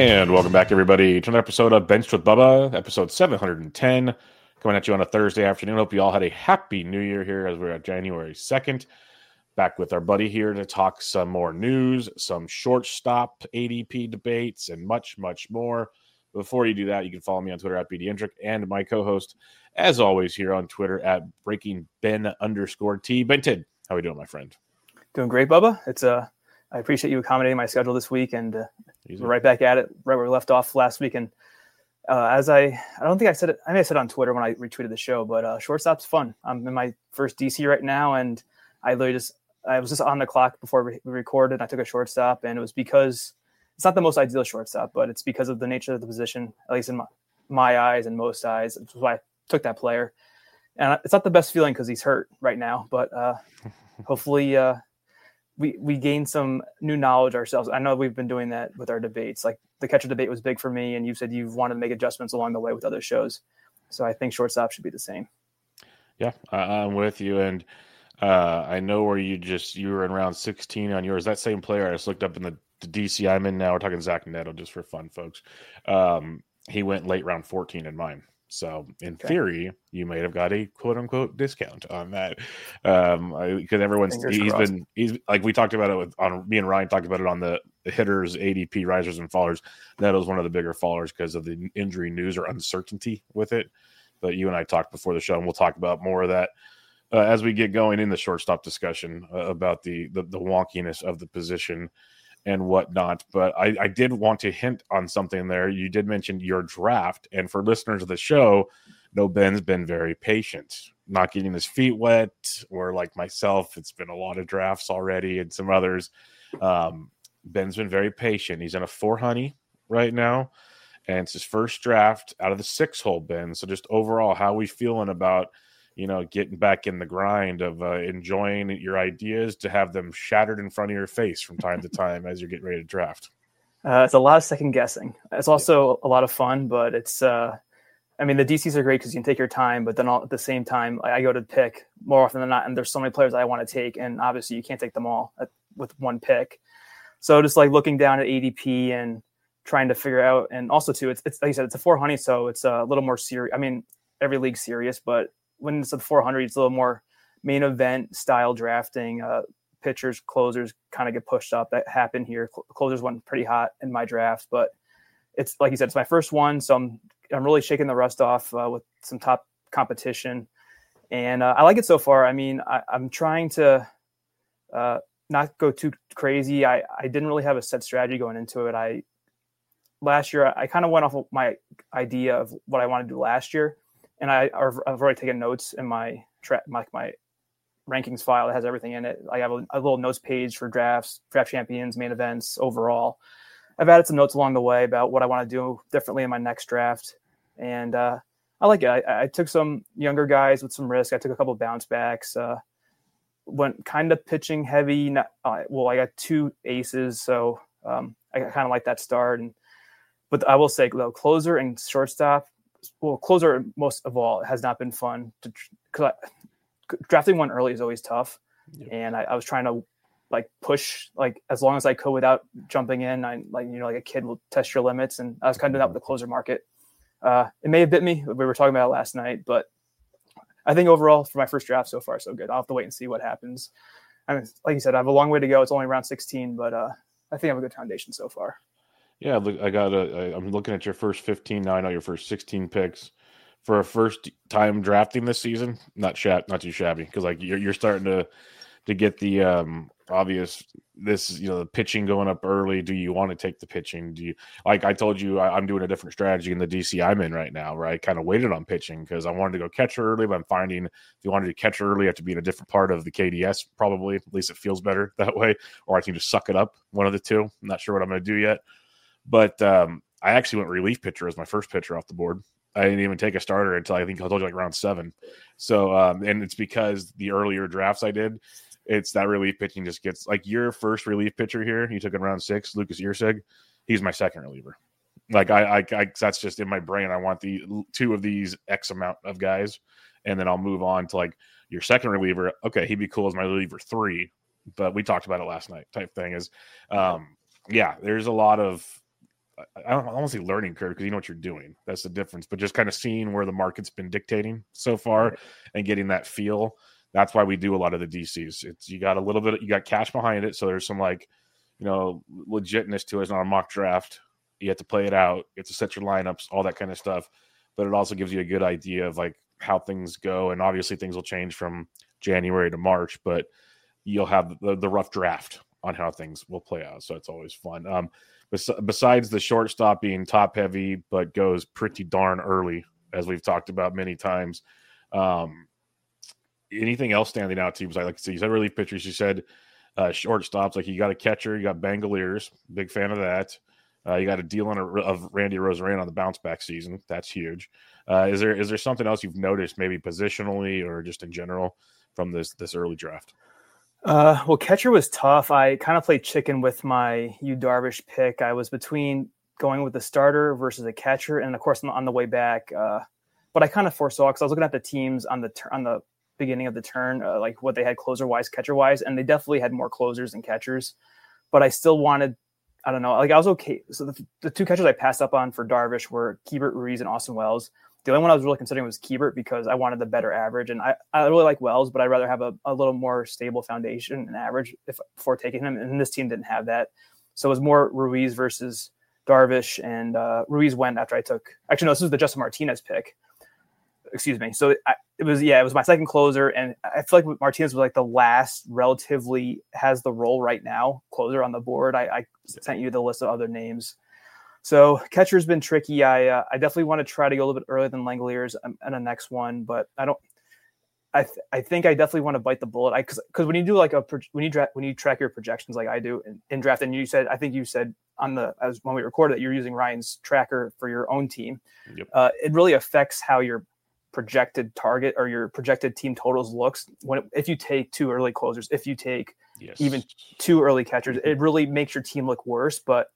And welcome back, everybody, to another episode of Benched with Bubba, episode 710, coming at you on a Thursday afternoon. Hope you all had a happy new year here as we're at January 2nd. Back with our buddy here to talk some more news, some shortstop ADP debates, and much, much more. Before you do that, you can follow me on Twitter at BDendrick and my co-host, as always, here on Twitter at BreakingBen_T. Benton, how are we doing, my friend? Doing great, Bubba. I appreciate you accommodating my schedule this week, and we're right back at it, right where we left off last week. And I don't think I said it. I may have said it on Twitter when I retweeted the show, but shortstop's fun. I'm in my first DC right now, and I was just on the clock before we recorded. I took a shortstop, and it was because it's not the most ideal shortstop, but it's because of the nature of the position, at least in my eyes and most eyes. That's why I took that player. And it's not the best feeling because he's hurt right now, but hopefully we gained some new knowledge ourselves. I know we've been doing that with our debates. Like the catcher debate was big for me, and you said you've wanted to make adjustments along the way with other shows. So I think shortstop should be the same. Yeah, I'm with you. And I know where you were in round 16 on yours. That same player I just looked up in the DC I'm in now. We're talking Zach Neto just for fun, folks. He went late round 14 in mine. So in theory, you might have got a quote unquote discount on that. Because he's like, we talked about it me and Ryan talked about it on the hitters, ADP risers and fallers. Neto's one of the bigger fallers because of the injury news or uncertainty with it. But you and I talked before the show, and we'll talk about more of that as we get going in the shortstop discussion about the wonkiness of the position and whatnot. But I did want to hint on something there. You did mention your draft, and for listeners of the show, no, Ben's been very patient, not getting his feet wet, or like myself, it's been a lot of drafts already and some others. Ben's been very patient. He's in a 4 honey right now, and it's his first draft out of the 6-hole, Ben. So just overall, how are we feeling about getting back in the grind of enjoying your ideas to have them shattered in front of your face from time to time as you're getting ready to draft? It's a lot of second guessing. It's also a lot of fun, but it's, the DCs are great because you can take your time, but then at the same time, I go to pick more often than not, and there's so many players I want to take, and obviously you can't take them all with one pick. So just like looking down at ADP and trying to figure out, and also too, it's like you said, it's a 4 honey, so it's a little more serious. I mean, every league's serious, but when it's at 400, it's a little more main event style drafting. Pitchers, closers kind of get pushed up. That happened here. Closers went pretty hot in my draft, but it's like you said, it's my first one, so I'm really shaking the rust off with some top competition, and I like it so far. I mean, I'm trying to not go too crazy. I didn't really have a set strategy going into it. Last year I kind of went off of my idea of what I wanted to do last year. And I've already taken notes in my rankings file that has everything in it. I have a little notes page for drafts, draft champions, main events, overall. I've added some notes along the way about what I want to do differently in my next draft. And I like it. I took some younger guys with some risk. I took a couple of bounce backs. Went kind of pitching heavy. I got 2 aces, so I kind of like that start. But I will say, though, closer and shortstop, closer most of all has not been fun because drafting one early is always tough. Yep. And I was trying to push as long as I could without jumping in. Like a kid will test your limits, and I was kind of doing that with the closer market. It may have bit me. We were talking about it last night, but I think overall for my first draft so far, so good. I'll have to wait and see what happens. I mean, like you said, I have a long way to go. It's only round 16, but I think I have a good foundation so far. Yeah, look, I'm looking at your first 15 now. I know your first 16 picks for a first time drafting this season. Not too shabby, because you're starting to get the obvious. The pitching going up early. Do you want to take the pitching? Do you, like I told you, I'm doing a different strategy in the DC I'm in right now, where I kind of waited on pitching because I wanted to go catcher early, but I'm finding if you wanted to catch early, you have to be in a different part of the KDS probably. At least it feels better that way, or I can just suck it up, one of the two. I'm not sure what I'm going to do yet. But I actually went relief pitcher as my first pitcher off the board. I didn't even take a starter until I think I told you round 7. So, and it's because the earlier drafts I did, it's that relief pitching just gets your first relief pitcher here. You took in round 6, Lucas Irsig. He's my second reliever. I that's just in my brain. I want the 2 of these X amount of guys, and then I'll move on to your second reliever. Okay, he'd be cool as my reliever 3, but we talked about it last night. Type thing is, there's a lot of I don't want to say learning curve because you know what you're doing. That's the difference. But just kind of seeing where the market's been dictating so far Right. and getting that feel. That's why we do a lot of the DCs. It's you got a little bit, you got cash behind it, so there's some like, legitness to it. It's not a mock draft. You have to play it out. You have to set your lineups, all that kind of stuff. But it also gives you a good idea of like how things go, and obviously things will change from January to March. But you'll have the rough draft on how things will play out. So it's always fun. Besides the shortstop being top heavy, but goes pretty darn early, as we've talked about many times. Anything else standing out to you? Like I said, you said relief pitchers. You said shortstops. Like you got a catcher, you got Bangaliers. Big fan of that. You got a deal of Randy Rosarena on the bounce back season. That's huge. Is there something else you've noticed, maybe positionally or just in general, from this early draft? Well, catcher was tough. I kind of played chicken with my Yu Darvish pick. I was between going with the starter versus a catcher, and of course on the way back. But I kind of foresaw, because I was looking at the teams on the beginning of the turn, like what they had closer wise, catcher wise, and they definitely had more closers than catchers. But I still wanted, I don't know, like I was okay. So the two catchers I passed up on for Darvish were Keibert Ruiz and Austin Wells. The only one I was really considering was Keibert because I wanted the better average. And I really like Wells, but I'd rather have a little more stable foundation and average before taking him. And this team didn't have that. So it was more Ruiz versus Darvish. And Ruiz went after I took – actually, no, this was the Justin Martinez pick. Excuse me. So it was my second closer. And I feel like Martinez was like the last relatively has the role right now closer on the board. I sent you the list of other names. So catcher's been tricky. I definitely want to try to go a little bit earlier than Langoliers in the next one, but I think I definitely want to bite the bullet. Because when you do like when you track your projections like I do in draft, and I think you said when we recorded that you're using Ryan's tracker for your own team. Yep. It really affects how your projected target or your projected team totals looks if you take two early closers, if you take even two early catchers, it really makes your team look worse. But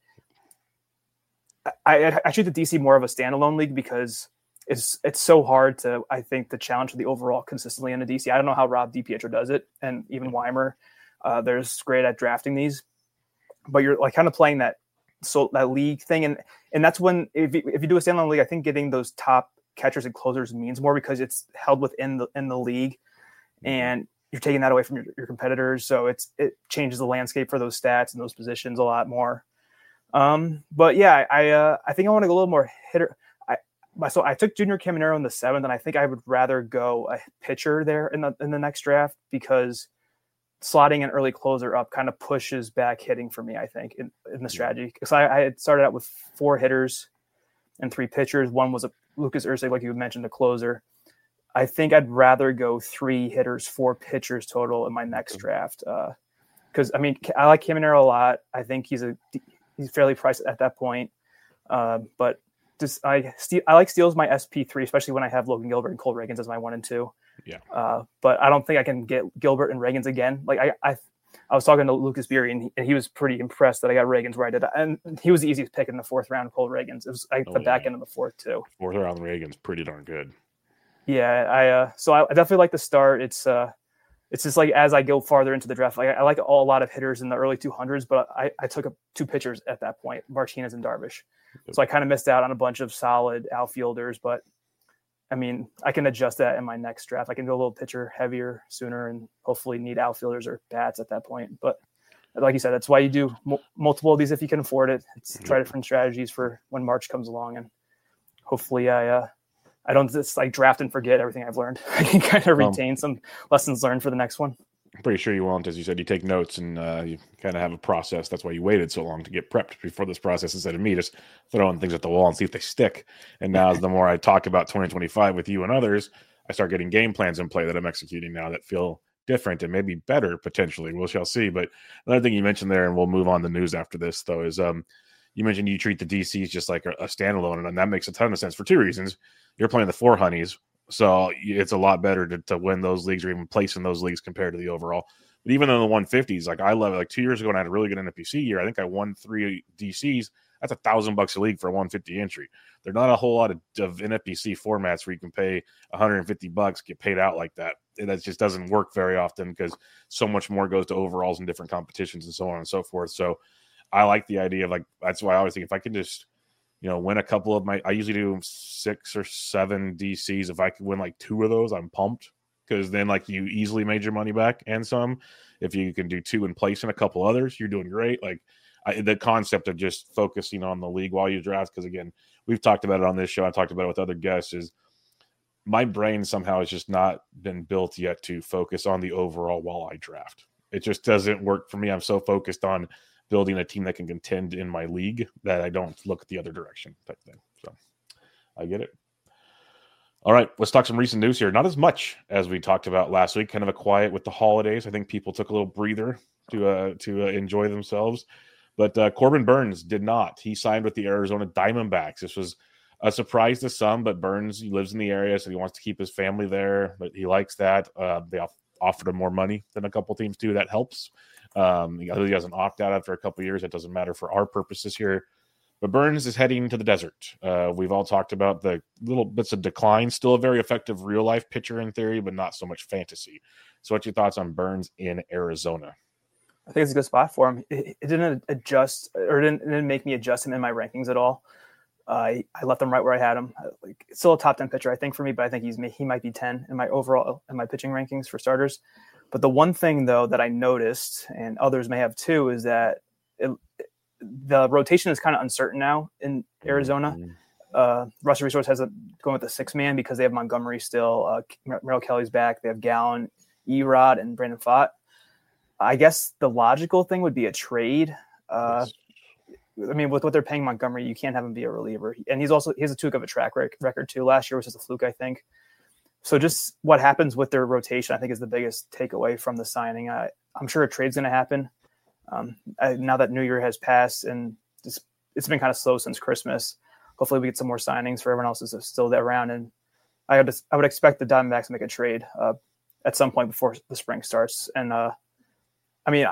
I treat the DC more of a standalone league because it's so hard to, I think, the challenge for the overall consistently in a DC. I don't know how Rob DiPietro does it, and even Weimer. They're great at drafting these, but you're like kind of playing that league thing, and that's when if you do a standalone league, I think getting those top catchers and closers means more because it's held within the league, and you're taking that away from your competitors, so it changes the landscape for those stats and those positions a lot more. But yeah, I think I want to go a little more hitter. So I took Junior Caminero in the 7th, and I think I would rather go a pitcher there in the next draft because slotting an early closer up kind of pushes back hitting for me, I think, in the strategy. Because I had started out with 4 hitters and 3 pitchers. One was a Lucas Ursig, like you mentioned, a closer. I think I'd rather go 3 hitters, 4 pitchers total in my next draft. Because I like Caminero a lot. I think he's fairly priced at that point. But just I like Steele's my SP3, especially when I have Logan Gilbert and Cole Reagans as my 1 and 2. Yeah. But I don't think I can get Gilbert and Reagans again. Like I was talking to Lucas Beery, and he was pretty impressed that I got Reagans where I did. And he was the easiest pick in the 4th round, Cole Reagans. It was the back end of the 4th too. 4th round Reagans pretty darn good. Yeah, so I definitely like the start. It's just like as I go farther into the draft, like I like a lot of hitters in the early 200s, but I took 2 pitchers at that point, Martinez and Darvish. So I kind of missed out on a bunch of solid outfielders, but I mean, I can adjust that in my next draft. I can go a little pitcher heavier sooner and hopefully need outfielders or bats at that point. But like you said, that's why you do multiple of these if you can afford it. Try different strategies for when March comes along, and hopefully I don't just like draft and forget everything I've learned. I can kind of retain some lessons learned for the next one. I'm pretty sure you won't. As you said, you take notes and you kind of have a process. That's why you waited so long to get prepped before this process instead of me just throwing things at the wall and see if they stick. And now the more I talk about 2025 with you and others, I start getting game plans in play that I'm executing now that feel different and maybe better potentially. We shall see. But another thing you mentioned there, and we'll move on to news after this, though, is you mentioned you treat the DCs just like a standalone, and that makes a ton of sense for 2 reasons. You're playing the 4 honeys, so it's a lot better to win those leagues or even place in those leagues compared to the overall. But even in the 150s, like I love it. Like 2 years ago when I had a really good NFPC year, I think I won 3 DCs. That's $1,000 a league for a 150 entry. There's not a whole lot of NFPC formats where you can pay $150, get paid out like that. That just doesn't work very often because so much more goes to overalls and different competitions and so on and so forth. So I like the idea of like, that's why I always think if I can just win a couple of I usually do 6 or 7 DCs. If I could win like 2 of those, I'm pumped, because then like you easily made your money back and some. If you can do 2 in place and a couple others, you're doing great. Like the concept of just focusing on the league while you draft, because again, we've talked about it on this show. I talked about it with other guests. Is my brain somehow has just not been built yet to focus on the overall while I draft. It just doesn't work for me. I'm so focused on building a team that can contend in my league that I don't look the other direction type thing. So I get it. All right, let's talk some recent news here. Not as much as we talked about last week. Kind of a quiet with the holidays. I think people took a little breather to enjoy themselves. But Corbin Burnes did not. He signed with the Arizona Diamondbacks. This was a surprise to some, but Burnes, he lives in the area, so he wants to keep his family there. But he likes that. They offered him more money than a couple teams do. That helps. He has an opt-out after a couple of years. It doesn't matter for our purposes here. But Burnes is heading to the desert. We've all talked about the little bits of decline. Still a very effective real-life pitcher in theory, but not so much fantasy. So what's your thoughts on Burnes in Arizona? I think it's a good spot for him. It didn't adjust, or didn't make me adjust him in my rankings at all. I left him right where I had him. Still a top 10 pitcher, I think, for me, but I think he might be 10 in my pitching rankings for starters. But the one thing, though, that I noticed, and others may have too, is that the rotation is kind of uncertain now in Arizona. Rusty Resource has going with a 6-man because they have Montgomery still. Merrill Kelly's back. They have Gallen, Erod, and Brandon Pfaadt. I guess the logical thing would be a trade. Yes. I mean, with what they're paying Montgomery, you can't have him be a reliever. And he has a too good of a track record too. Last year was just a fluke, I think. So just what happens with their rotation, I think, is the biggest takeaway from the signing. I'm sure a trade's going to happen. Now that New Year has passed and it's been kind of slow since Christmas, hopefully we get some more signings for everyone else is still around. And I would expect the Diamondbacks to make a trade at some point before the spring starts. And I mean,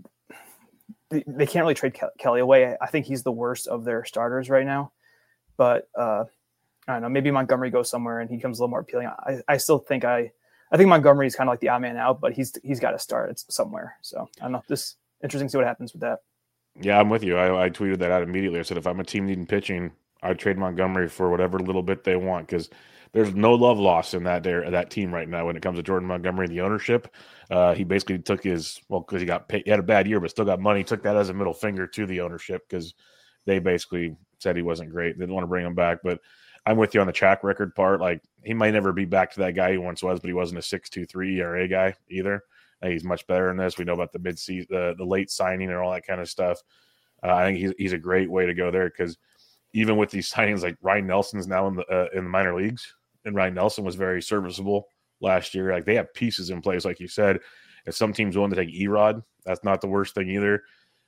they can't really trade Kelly away. I think he's the worst of their starters right now. But I don't know, maybe Montgomery goes somewhere and he becomes a little more appealing. I still think I think Montgomery is kind of like the odd man out, but he's got to start somewhere. So I don't know. Just interesting to see what happens with that. Yeah, I'm with you. I tweeted that out immediately. I said, if I'm a team needing pitching, I'd trade Montgomery for whatever little bit they want, because there's no love lost in that team right now when it comes to Jordan Montgomery and the ownership. He basically took his, because he got paid, he had a bad year, but still got money. Took that as a middle finger to the ownership because they basically said he wasn't great. They didn't want to bring him back. But I'm with you on the track record part. Like, he might never be back to that guy he once was, but he wasn't a 6.23 ERA guy either. I think he's much better in this. We know about the mid-season, the late signing and all that kind of stuff. I think he's a great way to go there, because even with these signings, like Ryan Nelson's now in the minor leagues, and Ryan Nelson was very serviceable last year. Like, they have pieces in place, like you said. If some teams willing to take Erod, that's not the worst thing either.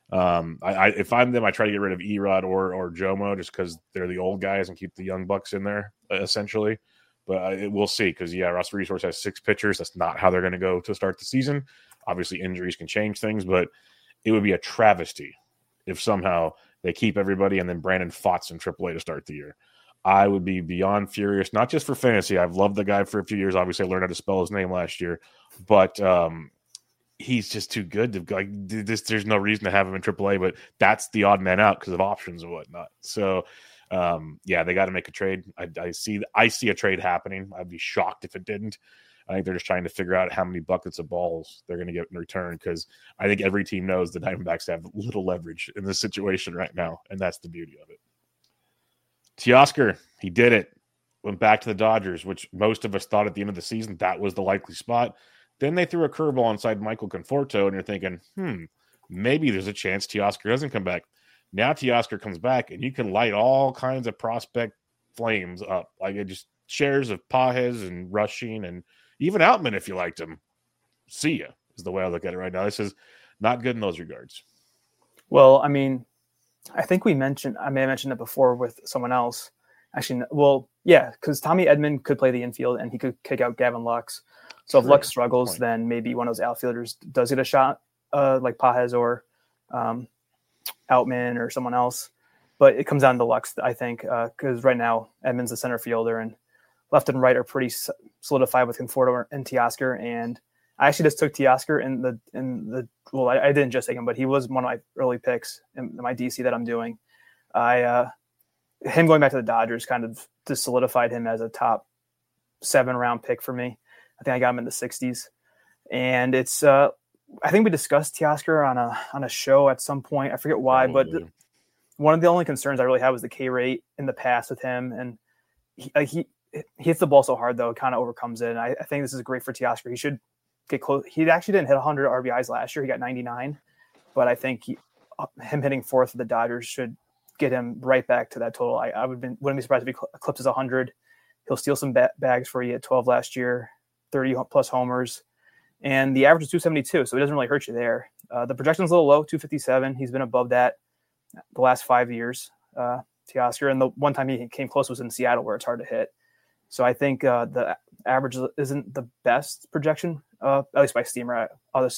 If I'm them, I try to get rid of Erod or Jomo just because they're the old guys and keep the young bucks in there essentially. But we'll see, because Rusty Resource has 6 pitchers. That's not how they're going to go to start the season. Obviously, injuries can change things, but it would be a travesty if somehow they keep everybody and then Brandon Pfaadt's in AAA to start the year. I would be beyond furious, not just for fantasy. I've loved the guy for a few years. Obviously, I learned how to spell his name last year, but he's just too good to like this. There's no reason to have him in AAA, but that's the odd man out because of options and whatnot. So, they got to make a trade. I see a trade happening. I'd be shocked if it didn't. I think they're just trying to figure out how many buckets of balls they're going to get in return, because I think every team knows the Diamondbacks have little leverage in this situation right now, and that's the beauty of it. Teoscar, he did it. Went back to the Dodgers, which most of us thought at the end of the season that was the likely spot. Then they threw a curveball inside Michael Conforto, and you're thinking, maybe there's a chance Teoscar doesn't come back. Now Teoscar comes back, and you can light all kinds of prospect flames up. Like, it just shares of Pages and Rushing and even Outman, if you liked him. See ya, is the way I look at it right now. This is not good in those regards. Well, I mean, I think I may have mentioned it before with someone else. Actually, well, yeah, because Tommy Edman could play the infield and he could kick out Gavin Lux. So if Lux struggles, then maybe one of those outfielders does get a shot, like Pages or Outman or someone else. But it comes down to Lux, I think, because right now Edman's the center fielder and left and right are pretty solidified with Conforto and Teoscar. And I actually just took Teoscar I didn't just take him, but he was one of my early picks in my DC that I'm doing. I him going back to the Dodgers kind of just solidified him as a top 7-round pick for me. I think I got him in the 60s. And it's I think we discussed Teoscar on a show at some point. I forget why, Probably. but one of the only concerns I really had was the K rate in the past with him. And he hits the ball so hard, though, it kind of overcomes it. And I think this is great for Teoscar. He should get close. He actually didn't hit 100 RBIs last year. He got 99. But I think him hitting fourth for the Dodgers should get him right back to that total. I wouldn't be surprised if he eclipses 100. He'll steal some bags for you at 12 last year, 30-plus homers. And the average is 272, so it doesn't really hurt you there. The projection's a little low, 257. He's been above that the last 5 years, Teoscar. And the one time he came close was in Seattle, where it's hard to hit. So I think the average isn't the best projection, at least by Steamer. Other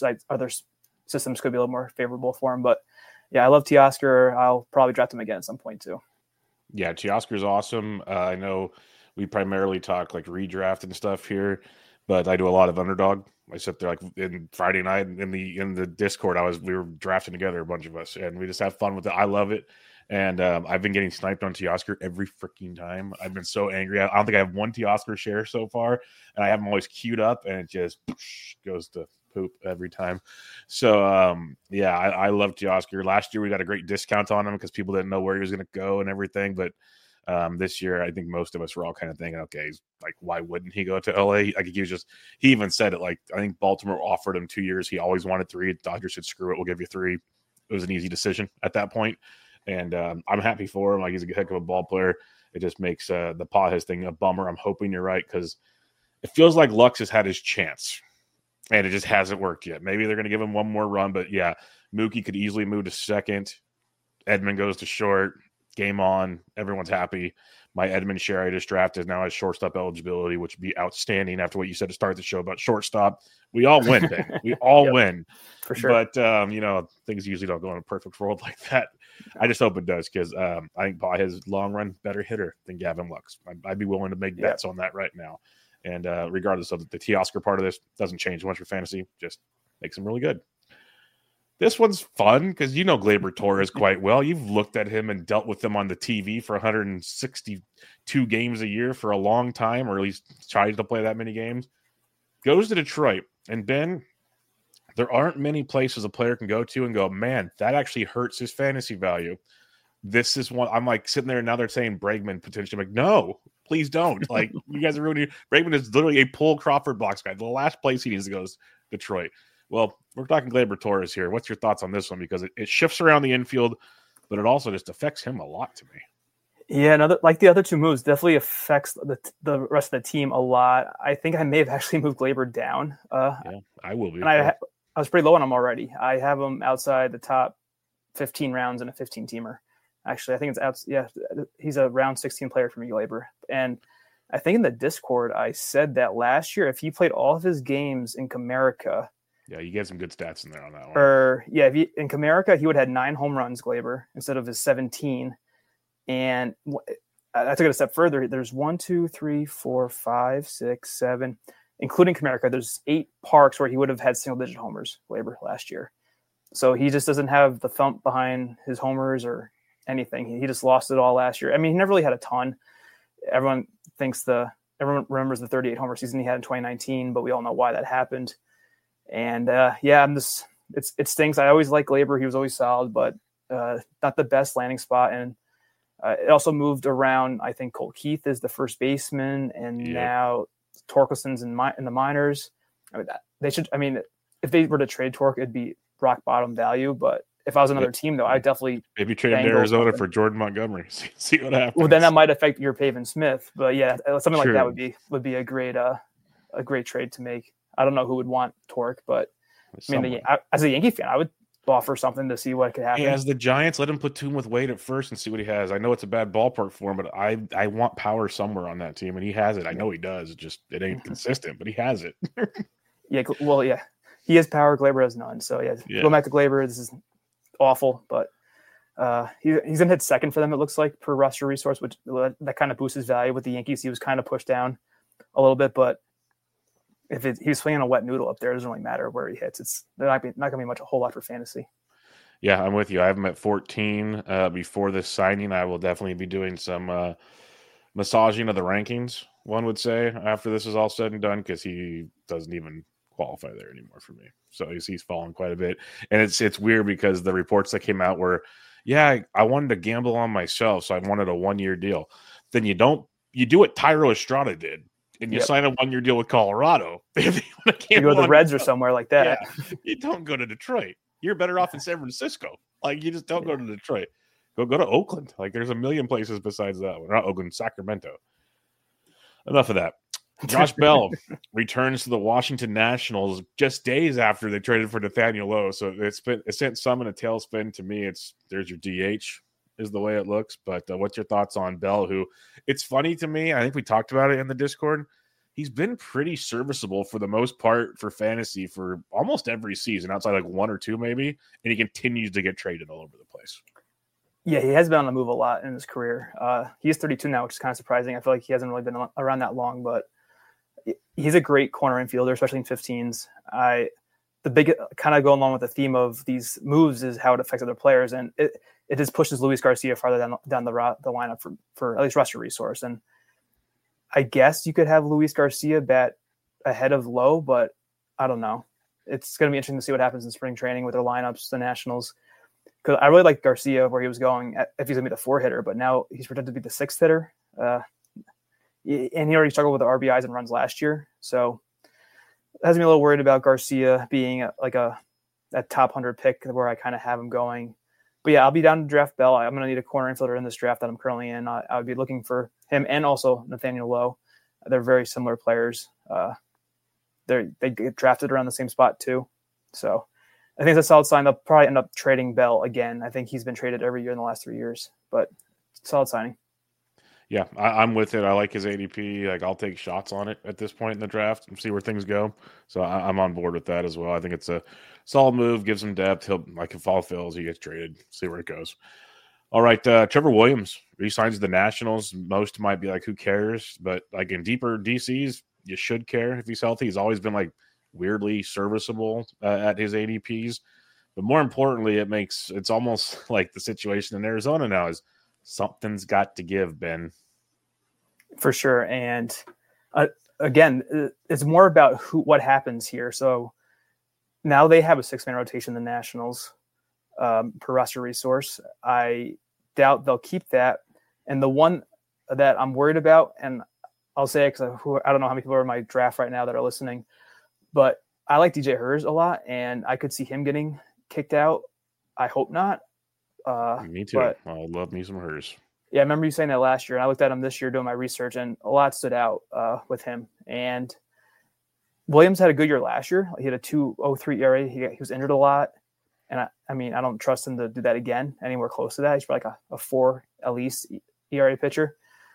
systems could be a little more favorable for him. But, yeah, I love Teoscar. I'll probably draft him again at some point, too. Yeah, Teoscar's awesome. I know we primarily talk like redraft and stuff here, but I do a lot of underdog. I sit there like in Friday night in the Discord. We were drafting together, a bunch of us, and we just have fun with it. I love it, and I've been getting sniped on Teoscar every freaking time. I've been so angry. I don't think I have one Teoscar share so far, and I have them always queued up, and it just goes to poop every time. So yeah, I love Teoscar. Last year we got a great discount on him because people didn't know where he was going to go and everything, but this year, I think most of us were all kind of thinking, okay, he's like, why wouldn't he go to LA? Like he even said it, like, I think Baltimore offered him 2 years. He always wanted 3. Dodgers said, screw it, we'll give you 3. It was an easy decision at that point. And I'm happy for him. Like, he's a heck of a ball player. It just makes the Pages thing a bummer. I'm hoping you're right, because it feels like Lux has had his chance and it just hasn't worked yet. Maybe they're going to give him one more run, but yeah, Mookie could easily move to second. Edmund goes to short. Game on. Everyone's happy. My Edmund share I just drafted now has shortstop eligibility, which would be outstanding after what you said to start the show about shortstop. We all win, Ben. We all win. For sure. But, things usually don't go in a perfect world like that. I just hope it does, because I think Pages long run better hitter than Gavin Lux. I'd be willing to make bets on that right now. And regardless of the Teoscar part of this, doesn't change much for fantasy. Just makes him really good. This one's fun because Gleyber Torres quite well. You've looked at him and dealt with him on the TV for 162 games a year for a long time, or at least tries to play that many games. Goes to Detroit. And Ben, there aren't many places a player can go to and go, man, that actually hurts his fantasy value. This is one. I'm like sitting there and now they're saying Bregman potentially. I'm like, no, please don't. Like, you guys are ruining it. Bregman is literally a pull Crawford box guy. The last place he needs to go is Detroit. Well, we're talking Gleyber Torres here. What's your thoughts on this one? Because it shifts around the infield, but it also just affects him a lot to me. Yeah, like the other two moves, definitely affects the rest of the team a lot. I think I may have actually moved Gleyber down. Yeah, I will be. And I was pretty low on him already. I have him outside the top 15 rounds in a 15-teamer. Actually, I think it's out. Yeah, he's a round 16 player for me, Gleyber. And I think in the Discord, I said that last year, if he played all of his games in Comerica. Yeah, you get some good stats in there on that one. In Comerica, he would have had 9 home runs, Gleyber, instead of his 17. And I took it a step further. There's 1, 2, 3, 4, 5, 6, 7, including Comerica. There's 8 parks where he would have had single-digit homers, Gleyber, last year. So he just doesn't have the thump behind his homers or anything. He just lost it all last year. I mean, he never really had a ton. Everyone remembers the 38 homer season he had in 2019, but we all know why that happened. And it stinks. I always liked Gleyber. He was always solid, but not the best landing spot. And it also moved around. I think Colt Keith is the first baseman, and now Torkelson's in the minors. If they were to trade Tork, it'd be rock bottom value. But if I was another team, though, I'd definitely maybe trade him to Arizona for Jordan Montgomery. See what happens. Well, then that might affect your Pavin Smith. But yeah, something like that would be a great trade to make. I don't know who would want Torque, but as a Yankee fan, I would offer something to see what could happen. As the Giants, let him platoon with Wade at first and see what he has. I know it's a bad ballpark for him, but I want power somewhere on that team, and he has it. I know he does. It ain't consistent, but he has it. He has power. Gleyber has none. So go back to Gleyber. This is awful, but he's gonna hit second for them. It looks like per roster resource, which that kind of boosts his value. With the Yankees, he was kind of pushed down a little bit, but if he's swinging a wet noodle up there, it doesn't really matter where he hits. It's not going to be a whole lot for fantasy. Yeah, I'm with you. I have him at 14. Before this signing, I will definitely be doing some massaging of the rankings, one would say, after this is all said and done, because he doesn't even qualify there anymore for me. So he's fallen quite a bit. And it's weird because the reports that came out were, yeah, I wanted to gamble on myself, so I wanted a 1-year deal. Then you do what Tyro Estrada did, and you sign a 1-year deal with Colorado. If you want to You go to the Reds or somewhere like that. Yeah, you don't go to Detroit. You're better off in San Francisco. Like, you just don't go to Detroit. Go to Oakland. Like, there's a million places besides that one. Not Oakland, Sacramento. Enough of that. Josh Bell returns to the Washington Nationals just days after they traded for Nathaniel Lowe. So it sent some in a tailspin. To me, there's your DH is the way it looks. But what's your thoughts on Bell, who, it's funny to me, I think we talked about it in the Discord, he's been pretty serviceable for the most part for fantasy for almost every season, outside like 1 or 2 maybe, and he continues to get traded all over the place. Yeah, he has been on the move a lot in his career. He's 32 now, which is kind of surprising. I feel like he hasn't really been around that long, but he's a great corner infielder, especially in 15s. The big kind of going along with the theme of these moves is how it affects other players, and it just pushes Luis Garcia farther down the lineup for at least roster resource. And I guess you could have Luis Garcia bat ahead of Lowe, but I don't know. It's going to be interesting to see what happens in spring training with their lineups, the Nationals. Because I really like Garcia where he was going if he's going to be the 4 hitter, but now he's projected to be the 6th hitter. And he already struggled with the RBIs and runs last year. So it has me a little worried about Garcia being that top 100 pick where I kind of have him going. But yeah, I'll be down to draft Bell. I'm going to need a corner infielder in this draft that I'm currently in. I would be looking for him and also Nathaniel Lowe. They're very similar players. They get drafted around the same spot too. So I think it's a solid sign. They'll probably end up trading Bell again. I think he's been traded every year in the last 3 years, but solid signing. Yeah, I'm with it. I like his ADP. Like, I'll take shots on it at this point in the draft and see where things go. So I'm on board with that as well. I think it's a solid move, gives him depth. If all fails, he gets traded. See where it goes. All right, Trevor Williams resigns the Nationals. Most might be like, who cares? But like in deeper DCs, you should care if he's healthy. He's always been like weirdly serviceable at his ADPs. But more importantly, it's almost like the situation in Arizona now is something's got to give, Ben. For sure. And again, it's more about what happens here. So now they have a 6-man rotation, the Nationals, per roster resource. I doubt they'll keep that. And the one that I'm worried about, and I'll say it because I don't know how many people are in my draft right now that are listening, but I like DJ Hers a lot, and I could see him getting kicked out. I hope not. Me too. I love me some Hers. Yeah, I remember you saying that last year, and I looked at him this year doing my research, and a lot stood out with him. And Williams had a good year last year. He had a 2.03 ERA. He was injured a lot, and I don't trust him to do that again anywhere close to that. He's probably like a 4 at least ERA pitcher.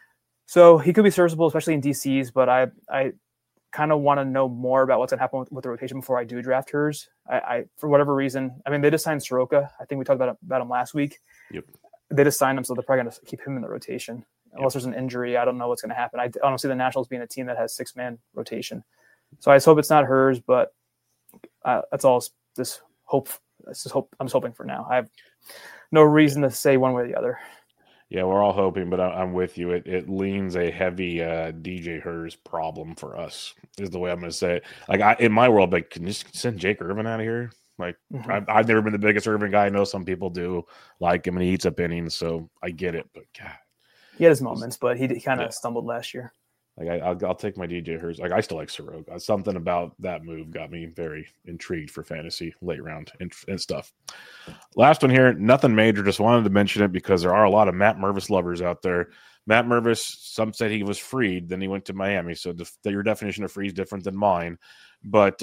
So he could be serviceable, especially in DCs, but I kind of want to know more about what's going to happen with the rotation before I do draft Hers. I for whatever reason, they just signed Soroka. I think we talked about him last week. Yep. They just signed him, so they're probably going to keep him in the rotation. Unless there's an injury, I don't know what's going to happen. I don't see the Nationals being a team that has 6-man rotation. So I just hope it's not Hers, but that's all. I'm just hoping for now. I have no reason to say one way or the other. Yeah, we're all hoping, but I'm with you. It leans a heavy DJ Hers problem for us, is the way I'm going to say it. Like, in my world, like, can you just send Jake Irvin out of here? Like, I've never been the biggest Irvin guy. I know some people do like him, and he eats up innings, so I get it. But God, he had his moments, but he kind of stumbled last year. Like, I'll take my DJ Hers. Like, I still like Soroka. Something about that move got me very intrigued for fantasy late round and stuff. Last one here, nothing major. Just wanted to mention it because there are a lot of Matt Mervis lovers out there. Matt Mervis, some said he was freed, then he went to Miami. So your definition of free is different than mine. But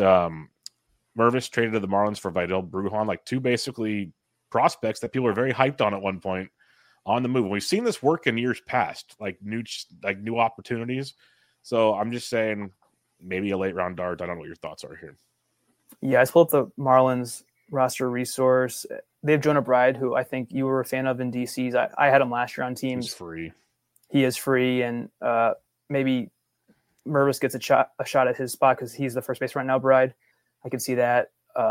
Mervis traded to the Marlins for Vidal Brujan, like 2 basically prospects that people were very hyped on at one point. On the move. We've seen this work in years past, like new opportunities. So I'm just saying maybe a late round dart. I don't know what your thoughts are here. Yeah, I pulled up the Marlins roster resource. They have Jonah Bride, who I think you were a fan of in DCs. I had him last year on teams. He's free. He is free, and maybe Mervis gets a shot at his spot because he's the first baseman right now, Bride. I can see that.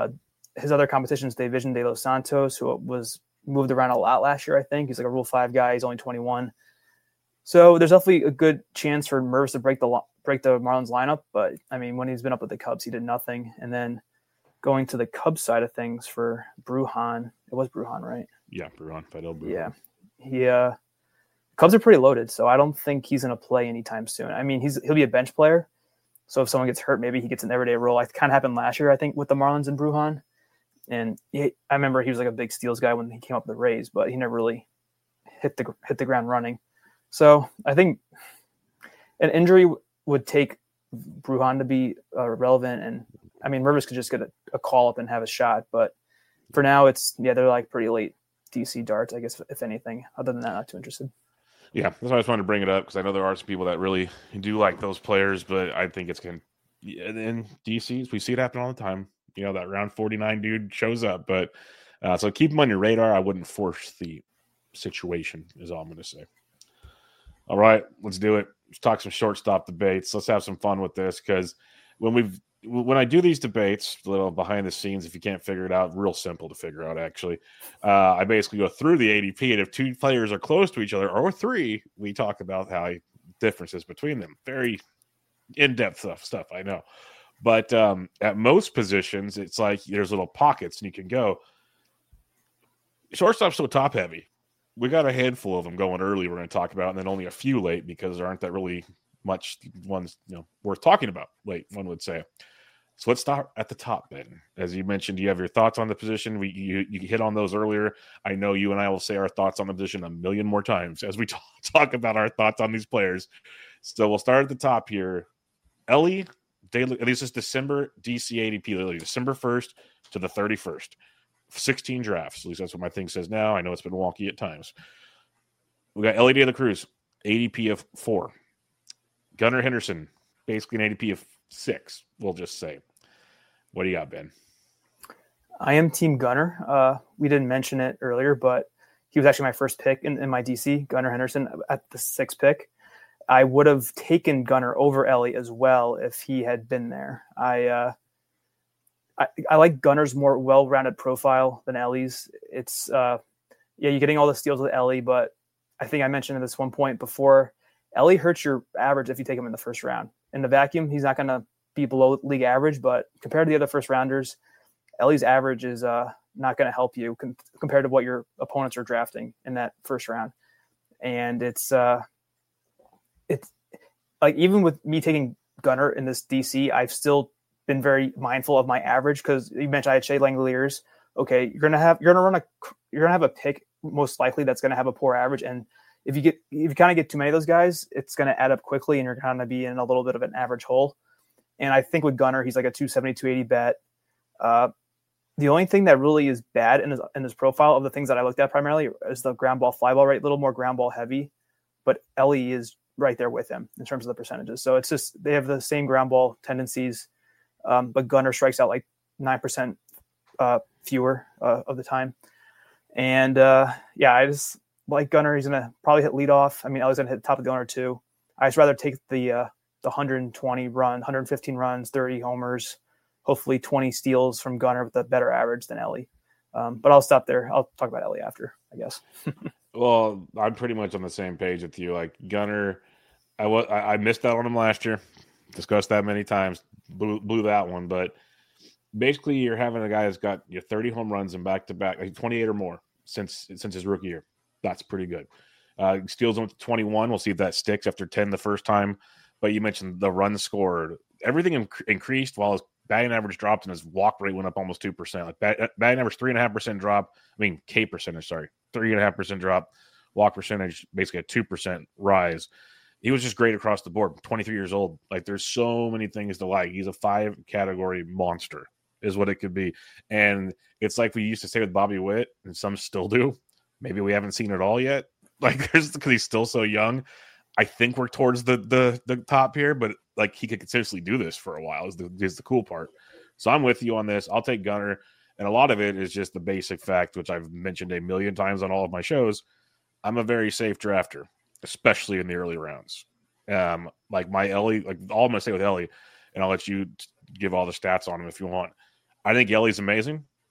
his other competition is Davision De Los Santos, who was moved around a lot last year, I think. He's like a Rule 5 guy. He's only 21. So there's definitely a good chance for Mervis to break the Marlins lineup. But, I mean, when he's been up with the Cubs, he did nothing. And then going to the Cubs side of things for Brujan. It was Brujan, right? Yeah, Brujan, Fidel Brujan. Yeah. Cubs are pretty loaded, so I don't think he's going to play anytime soon. I mean, he'll be a bench player. So if someone gets hurt, maybe he gets an everyday role. It kind of happened last year, I think, with the Marlins and Brujan. And I remember he was like a big steals guy when he came up with the Rays, but he never really hit the ground running. So I think an injury would take Brujan to be relevant. And I mean, Mervis could just get a call up and have a shot. But for now, they're like pretty late DC darts, I guess, if anything. Other than that, not too interested. Yeah, that's why I just wanted to bring it up, because I know there are some people that really do like those players, but I think it's going to – in DCs, we see it happen all the time. You know, that round 49 dude shows up. But so keep him on your radar. I wouldn't force the situation is all I'm going to say. All right, let's do it. Let's talk some shortstop debates. Let's have some fun with this, because when I do these debates, a little behind the scenes, if you can't figure it out, real simple to figure out, actually. I basically go through the ADP, and if two players are close to each other, or three, we talk about how differences between them. Very in-depth stuff, I know. But at most positions, it's like there's little pockets, and you can go. Shortstop's so top-heavy. We got a handful of them going early we're going to talk about, and then only a few late, because there aren't that really much ones worth talking about late, one would say. So let's start at the top, Ben. As you mentioned, you have your thoughts on the position. You hit on those earlier. I know you and I will say our thoughts on the position a million more times as we talk about our thoughts on these players. So we'll start at the top here. Elly, this is December DC ADP, literally December 1st to the 31st. 16 drafts. At least that's what my thing says now. I know it's been wonky at times. We got Elly De La Cruz, ADP of 4. Gunnar Henderson, basically an ADP of 6, we'll just say. What do you got, Ben? I am Team Gunnar. We didn't mention it earlier, but he was actually my first pick in my DC, Gunnar Henderson, at the 6th pick. I would have taken Gunnar over Elly as well if he had been there. I like Gunnar's more well-rounded profile than Elly's. It's you're getting all the steals with Elly, but I think I mentioned at this one point before, Elly hurts your average if you take him in the first round. In the vacuum, he's not going to be below league average, but compared to the other first rounders, Elly's average is not going to help you compared to what your opponents are drafting in that first round. And it's like, even with me taking Gunnar in this DC, I've still been very mindful of my average, because you mentioned I had Shea Langeliers. Okay, you're gonna have a pick most likely that's gonna have a poor average, and if you kind of get too many of those guys, it's gonna add up quickly, and you're gonna be in a little bit of an average hole. And I think with Gunnar, he's like a 270, 280 bet. The only thing that really is bad in his profile of the things that I looked at primarily is the ground ball, fly ball rate, a little more ground ball heavy, but Elly is right there with him in terms of the percentages. So it's just, they have the same ground ball tendencies. But Gunnar strikes out like 9% fewer of the time. And I just like Gunnar. He's going to probably hit leadoff. I mean, Elly's going to hit the top of the order too. I just rather take the 120 run, 115 runs, 30 homers, hopefully 20 steals from Gunnar with a better average than Elly. But I'll stop there. I'll talk about Elly after, I guess. Well, I'm pretty much on the same page with you. Like Gunnar, I missed out on him last year. Discussed that many times. Blew that one, but basically you're having a guy that's got 30 home runs in back-to-back, like 28 or more since his rookie year. That's pretty good. Steals him with 21. We'll see if that sticks after 10 the first time. But you mentioned the runs scored. Everything increased while his batting average dropped and his walk rate went up almost 2%. Like batting average 3.5% drop. I mean, K percentage, sorry. 3.5% drop. Walk percentage, basically a 2% rise. He was just great across the board. 23 years old. Like, there's so many things to like. He's a 5-category monster is what it could be. And it's like we used to say with Bobby Witt, and some still do. Maybe we haven't seen it all yet. Like, because he's still so young. I think we're towards the top here, but like, he could consistently do this for a while is the cool part. So I'm with you on this. I'll take Gunnar. And a lot of it is just the basic fact, which I've mentioned a million times on all of my shows. I'm a very safe drafter, especially in the early rounds. Like my Elly, like all I'm going to say with Elly, and I'll let you give all the stats on him if you want. I think Elly's amazing.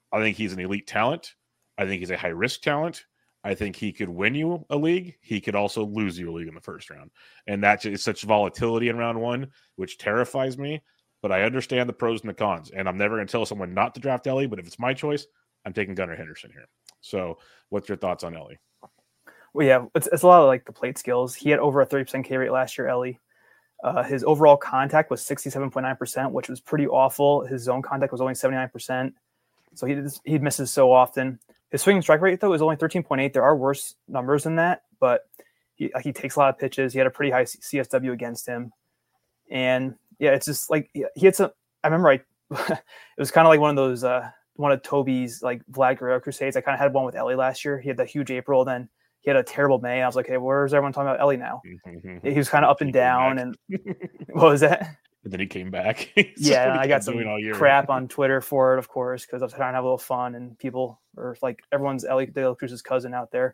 I think he's an elite talent. I think he's a high-risk talent. I think he could win you a league. He could also lose you a league in the first round. And that is such volatility in round one, which terrifies me. But I understand the pros and the cons. And I'm never going to tell someone not to draft Ellie. But if it's my choice, I'm taking Gunnar Henderson here. So what's your thoughts on Ellie? Well, yeah, it's a lot of like the plate skills. He had over a 30% K rate last year, Ellie. His overall contact was 67.9%, which was pretty awful. His zone contact was only 79%. So he misses so often. His swing and strike rate, though, is only 13.8. There are worse numbers than that, but he takes a lot of pitches. He had a pretty high CSW against him. And, yeah, it's just like he had some – I remember it was kind of like one of Toby's, like, Vlad Guerrero crusades. I kind of had one with Ellie last year. He had the huge April, then he had a terrible May. And I was like, hey, where's everyone talking about Ellie now? He was kind of up and down. And what was that? And then he came back. Yeah, I got some crap on Twitter for it, of course, because I was trying to have a little fun, and people are like, everyone's Ellie De La Cruz's cousin out there.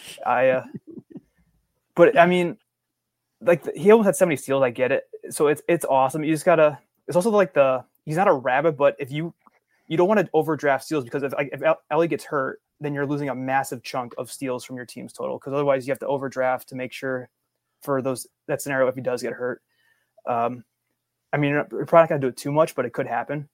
But I mean, like he almost had 70 steals. I get it, so it's awesome. You just gotta. It's also like he's not a rabbit, but if you don't want to overdraft steals, because if Ellie gets hurt, then you're losing a massive chunk of steals from your team's total, because otherwise you have to overdraft to make sure for that scenario if he does get hurt. I mean, you're probably not going to do it too much, but it could happen.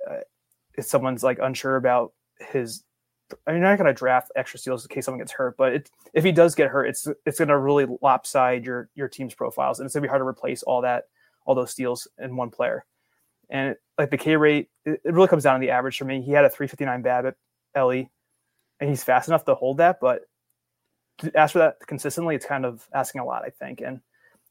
If someone's like unsure about his, I mean, you're not going to draft extra steals in case someone gets hurt, but if he does get hurt, it's going to really lopside your team's profiles, and it's going to be hard to replace all those steals in one player. And like the K rate, it really comes down to the average for me. He had a 359 BABIP, Ellie, and he's fast enough to hold that, but to ask for that consistently, it's kind of asking a lot, I think. And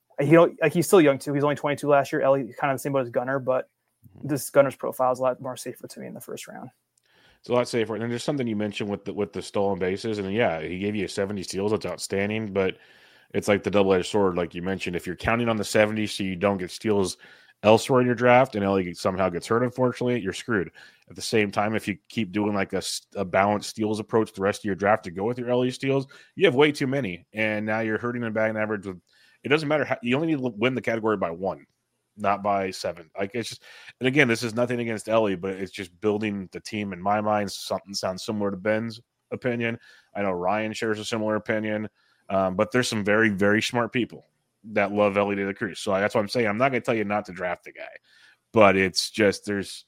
he's still young too. He's only 22 last year. Ellie kind of the same boat as Gunnar, but this Gunnar's profile is a lot more safer to me in the first round. It's a lot safer. And there's something you mentioned with the stolen bases, and yeah, he gave you 70 steals. That's outstanding, but it's like the double-edged sword, like you mentioned. If you're counting on the 70 so you don't get steals elsewhere in your draft, and Ellie somehow gets hurt, unfortunately, you're screwed. At the same time, if you keep doing like a balanced steals approach the rest of your draft to go with your Ellie steals, you have way too many, and now you're hurting the batting average with. It doesn't matter how you only need to win the category by 1, not by 7. Like it's just, and again, this is nothing against Ellie, but it's just building the team in my mind. Something sounds similar to Ben's opinion. I know Ryan shares a similar opinion, but there's some very, very smart people that love Ellie De La Cruz. So that's what I'm saying. I'm not going to tell you not to draft the guy, but it's just there's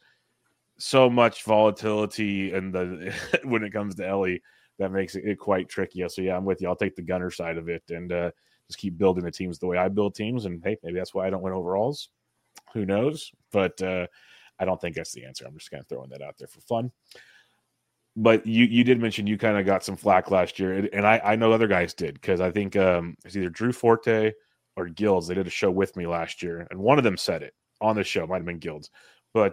so much volatility in when it comes to Ellie that makes it quite tricky. So yeah, I'm with you. I'll take the Gunnar side of it and just keep building the teams the way I build teams. And hey, maybe that's why I don't win overalls. Who knows? But I don't think that's the answer. I'm just kind of throwing that out there for fun. But you did mention you kind of got some flack last year, and I know other guys did, because I think it's either Drew Forte or Gilds. They did a show with me last year, and one of them said it on the show. Might have been Gilds. But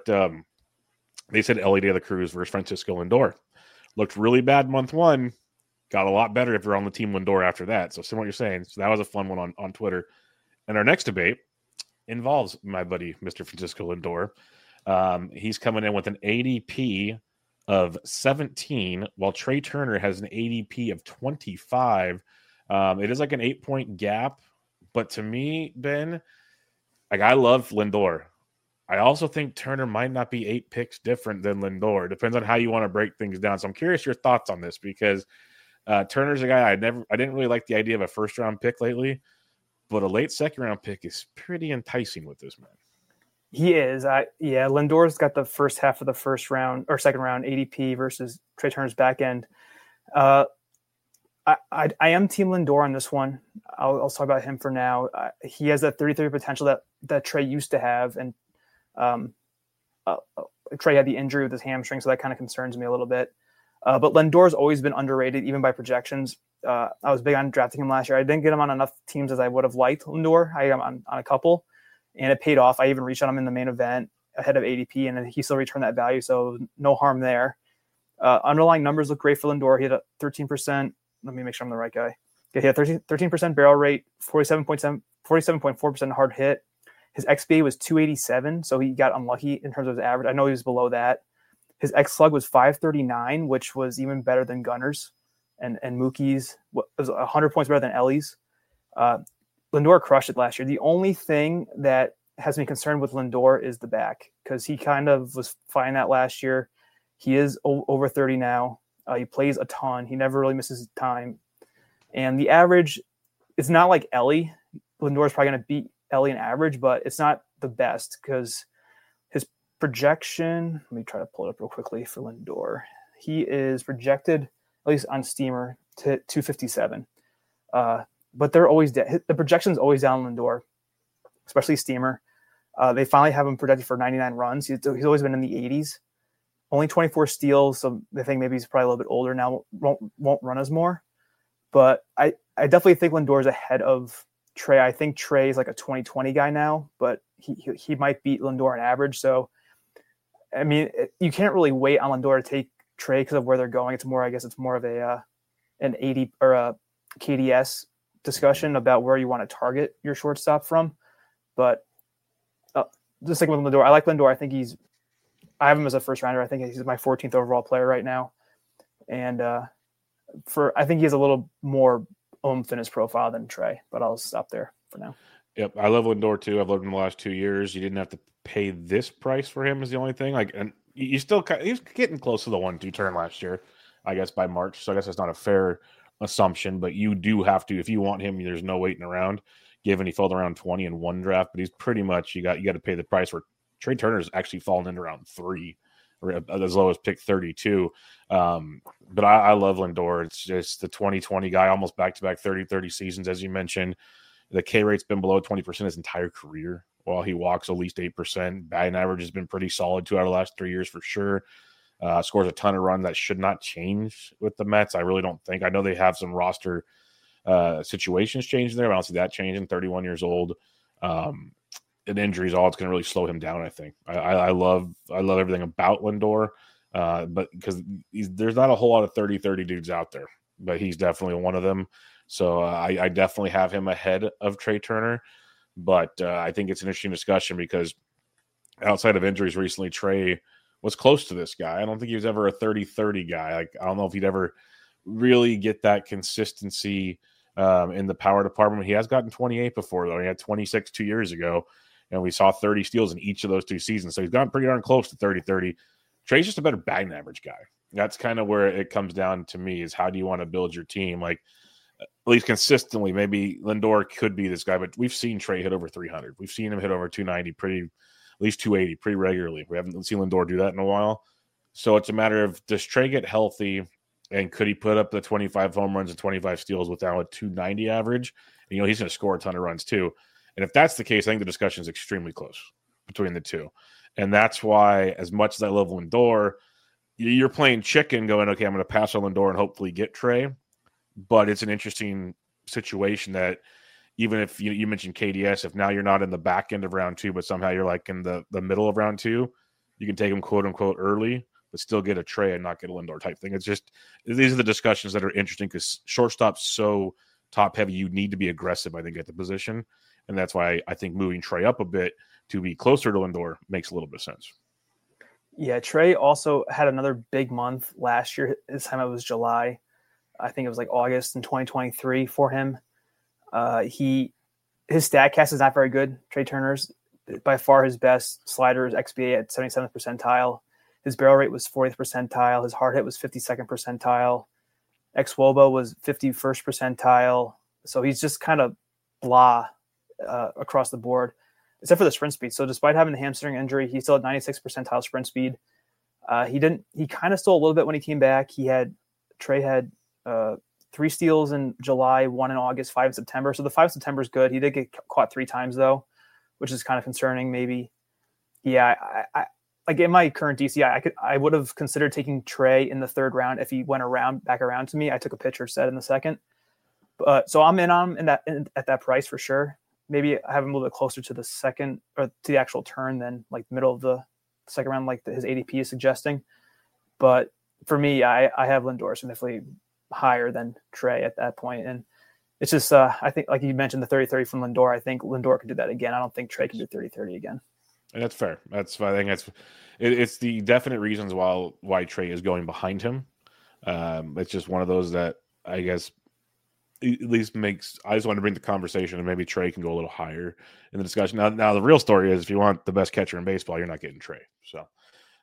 they said Ellie De La Cruz versus Francisco Lindor. Looked really bad month 1. Got a lot better if you're on the team Lindor after that. So see what you're saying. So that was a fun one on Twitter. And our next debate involves my buddy, Mr. Francisco Lindor. He's coming in with an ADP of 17, while Trey Turner has an ADP of 25. It is like an 8-point gap. But to me, Ben, like I love Lindor. I also think Turner might not be 8 picks different than Lindor. Depends on how you want to break things down. So I'm curious your thoughts on this, because Turner's a guy I didn't really like the idea of a first round pick lately, but a late second round pick is pretty enticing with this man. He is. Lindor's got the first half of the first round or second round ADP versus Trey Turner's back end. I am team Lindor on this one. I'll talk about him for now. He has that 30-30 potential that Trey used to have, and Trey had the injury with his hamstring, so that kind of concerns me a little bit. But Lindor's always been underrated, even by projections. I was big on drafting him last year. I didn't get him on enough teams as I would have liked Lindor. I got him on a couple, and it paid off. I even reached on him in the main event ahead of ADP, and he still returned that value, so no harm there. Underlying numbers look great for Lindor. He had a 13%. Let me make sure I'm the right guy. Okay, he had 13% barrel rate, 47.4% hard hit. His XBA was 287, so he got unlucky in terms of his average. I know he was below that. His X-Slug was 539, which was even better than Gunnar's and Mookie's. It was 100 points better than Ellie's. Lindor crushed it last year. The only thing that has me concerned with Lindor is the back, because he kind of was fine that last year. He is over 30 now. He plays a ton. He never really misses time. And the average, it's not like Ellie. Lindor is probably going to beat Ellie in average, but it's not the best because his projection, let me try to pull it up real quickly for Lindor. He is projected, at least on Steamer, to 257. But they're always the projection is always down Lindor, especially Steamer. They finally have him projected for 99 runs. He's always been in the 80s. Only 24 steals, so they think maybe he's probably a little bit older now, won't run as more. But I definitely think Lindor's ahead of Trey. I think Trey is like a 2020 guy now, but he might beat Lindor on average. So, I mean, you can't really wait on Lindor to take Trey because of where they're going. I guess it's more of an 80 or a KDS discussion about where you want to target your shortstop from. But just like with Lindor, I like Lindor. I have him as a first rounder. I think he's my 14th overall player right now. And I think he has a little more fitness profile than Trey, but I'll stop there for now. Yep. I love Lindor too. I've loved him the last 2 years. You didn't have to pay this price for him is the only thing. And you still, he's getting close to the 1-2 turn last year, I guess by March. So I guess that's not a fair assumption, but you do have to, if you want him, there's no waiting around, given he fell around 20 in one draft, but he's pretty much, you got to pay the price where Trey Turner's actually fallen in around 3 or as low as pick 32. But I love Lindor. It's just the 2020 guy, almost back-to-back 30 seasons, as you mentioned. The K rate's been below 20% his entire career while he walks at least 8%. Batting average has been pretty solid 2 out of the last 3 years for sure. Scores a ton of runs. That should not change with the Mets. I really don't think. I know they have some roster situations changing there, but I don't see that changing. 31 years old. An injury is all it's going to really slow him down, I think. I love everything about Lindor, but because there's not a whole lot of 30-30 dudes out there, but he's definitely one of them. So I definitely have him ahead of Trey Turner, but I think it's an interesting discussion because outside of injuries recently, Trey was close to this guy. I don't think he was ever a 30-30 guy. Like, I don't know if he'd ever really get that consistency in the power department. He has gotten 28 before, though. He had 26 2 years ago. And we saw 30 steals in each of those 2 seasons. So he's gotten pretty darn close to 30-30. Trey's just a better batting average guy. That's kind of where it comes down to me is how do you want to build your team? Like, at least consistently, maybe Lindor could be this guy, but we've seen Trey hit over 300. We've seen him hit over 290 at least 280 pretty regularly. We haven't seen Lindor do that in a while. So it's a matter of, does Trey get healthy and could he put up the 25 home runs and 25 steals without a 290 average? And, he's going to score a ton of runs too. And if that's the case, I think the discussion is extremely close between the two. And that's why, as much as I love Lindor, you're playing chicken going, okay, I'm going to pass on Lindor and hopefully get Trey. But it's an interesting situation that even if you mentioned KDS, if now you're not in the back end of round 2, but somehow you're like in the middle of round 2, you can take him quote unquote early, but still get a Trey and not get a Lindor type thing. It's just, these are the discussions that are interesting because shortstop's so top heavy. You need to be aggressive, I think, at the position. And that's why I think moving Trey up a bit to be closer to Lindor makes a little bit of sense. Yeah, Trey also had another big month last year. This time it was July. I think it was like August in 2023 for him. His StatCast is not very good. Trey Turner's by far his best. Slider is XBA at 77th percentile. His barrel rate was 40th percentile. His hard hit was 52nd percentile. xWOBA was 51st percentile. So he's just kind of blah across the board, except for the sprint speed. So despite having the hamstring injury, he still had 96th percentile sprint speed. He kind of stole a little bit when he came back. Trey had 3 steals in July, 1 in August, 5 in September. So the 5 September is good. He did get caught 3 times though, which is kind of concerning maybe. Yeah. I like in my current DCI, I would have considered taking Trey in the 3rd round if he went back around to me. I took a pitcher set in the 2nd. So I'm in on him at that price for sure. Maybe I have him a little bit closer to the 2nd or to the actual turn than like middle of the 2nd round, like his ADP is suggesting. But for me, I have Lindor significantly higher than Trey at that point. And it's just, I think, like you mentioned, the 30-30 from Lindor, I think Lindor could do that again. I don't think Trey can do 30-30 again. And that's fair. I think it's the definite reasons why Trey is going behind him. It's just one of those that I guess at least I just want to bring the conversation and maybe Trey can go a little higher in the discussion. Now the real story is if you want the best catcher in baseball, you're not getting Trey. So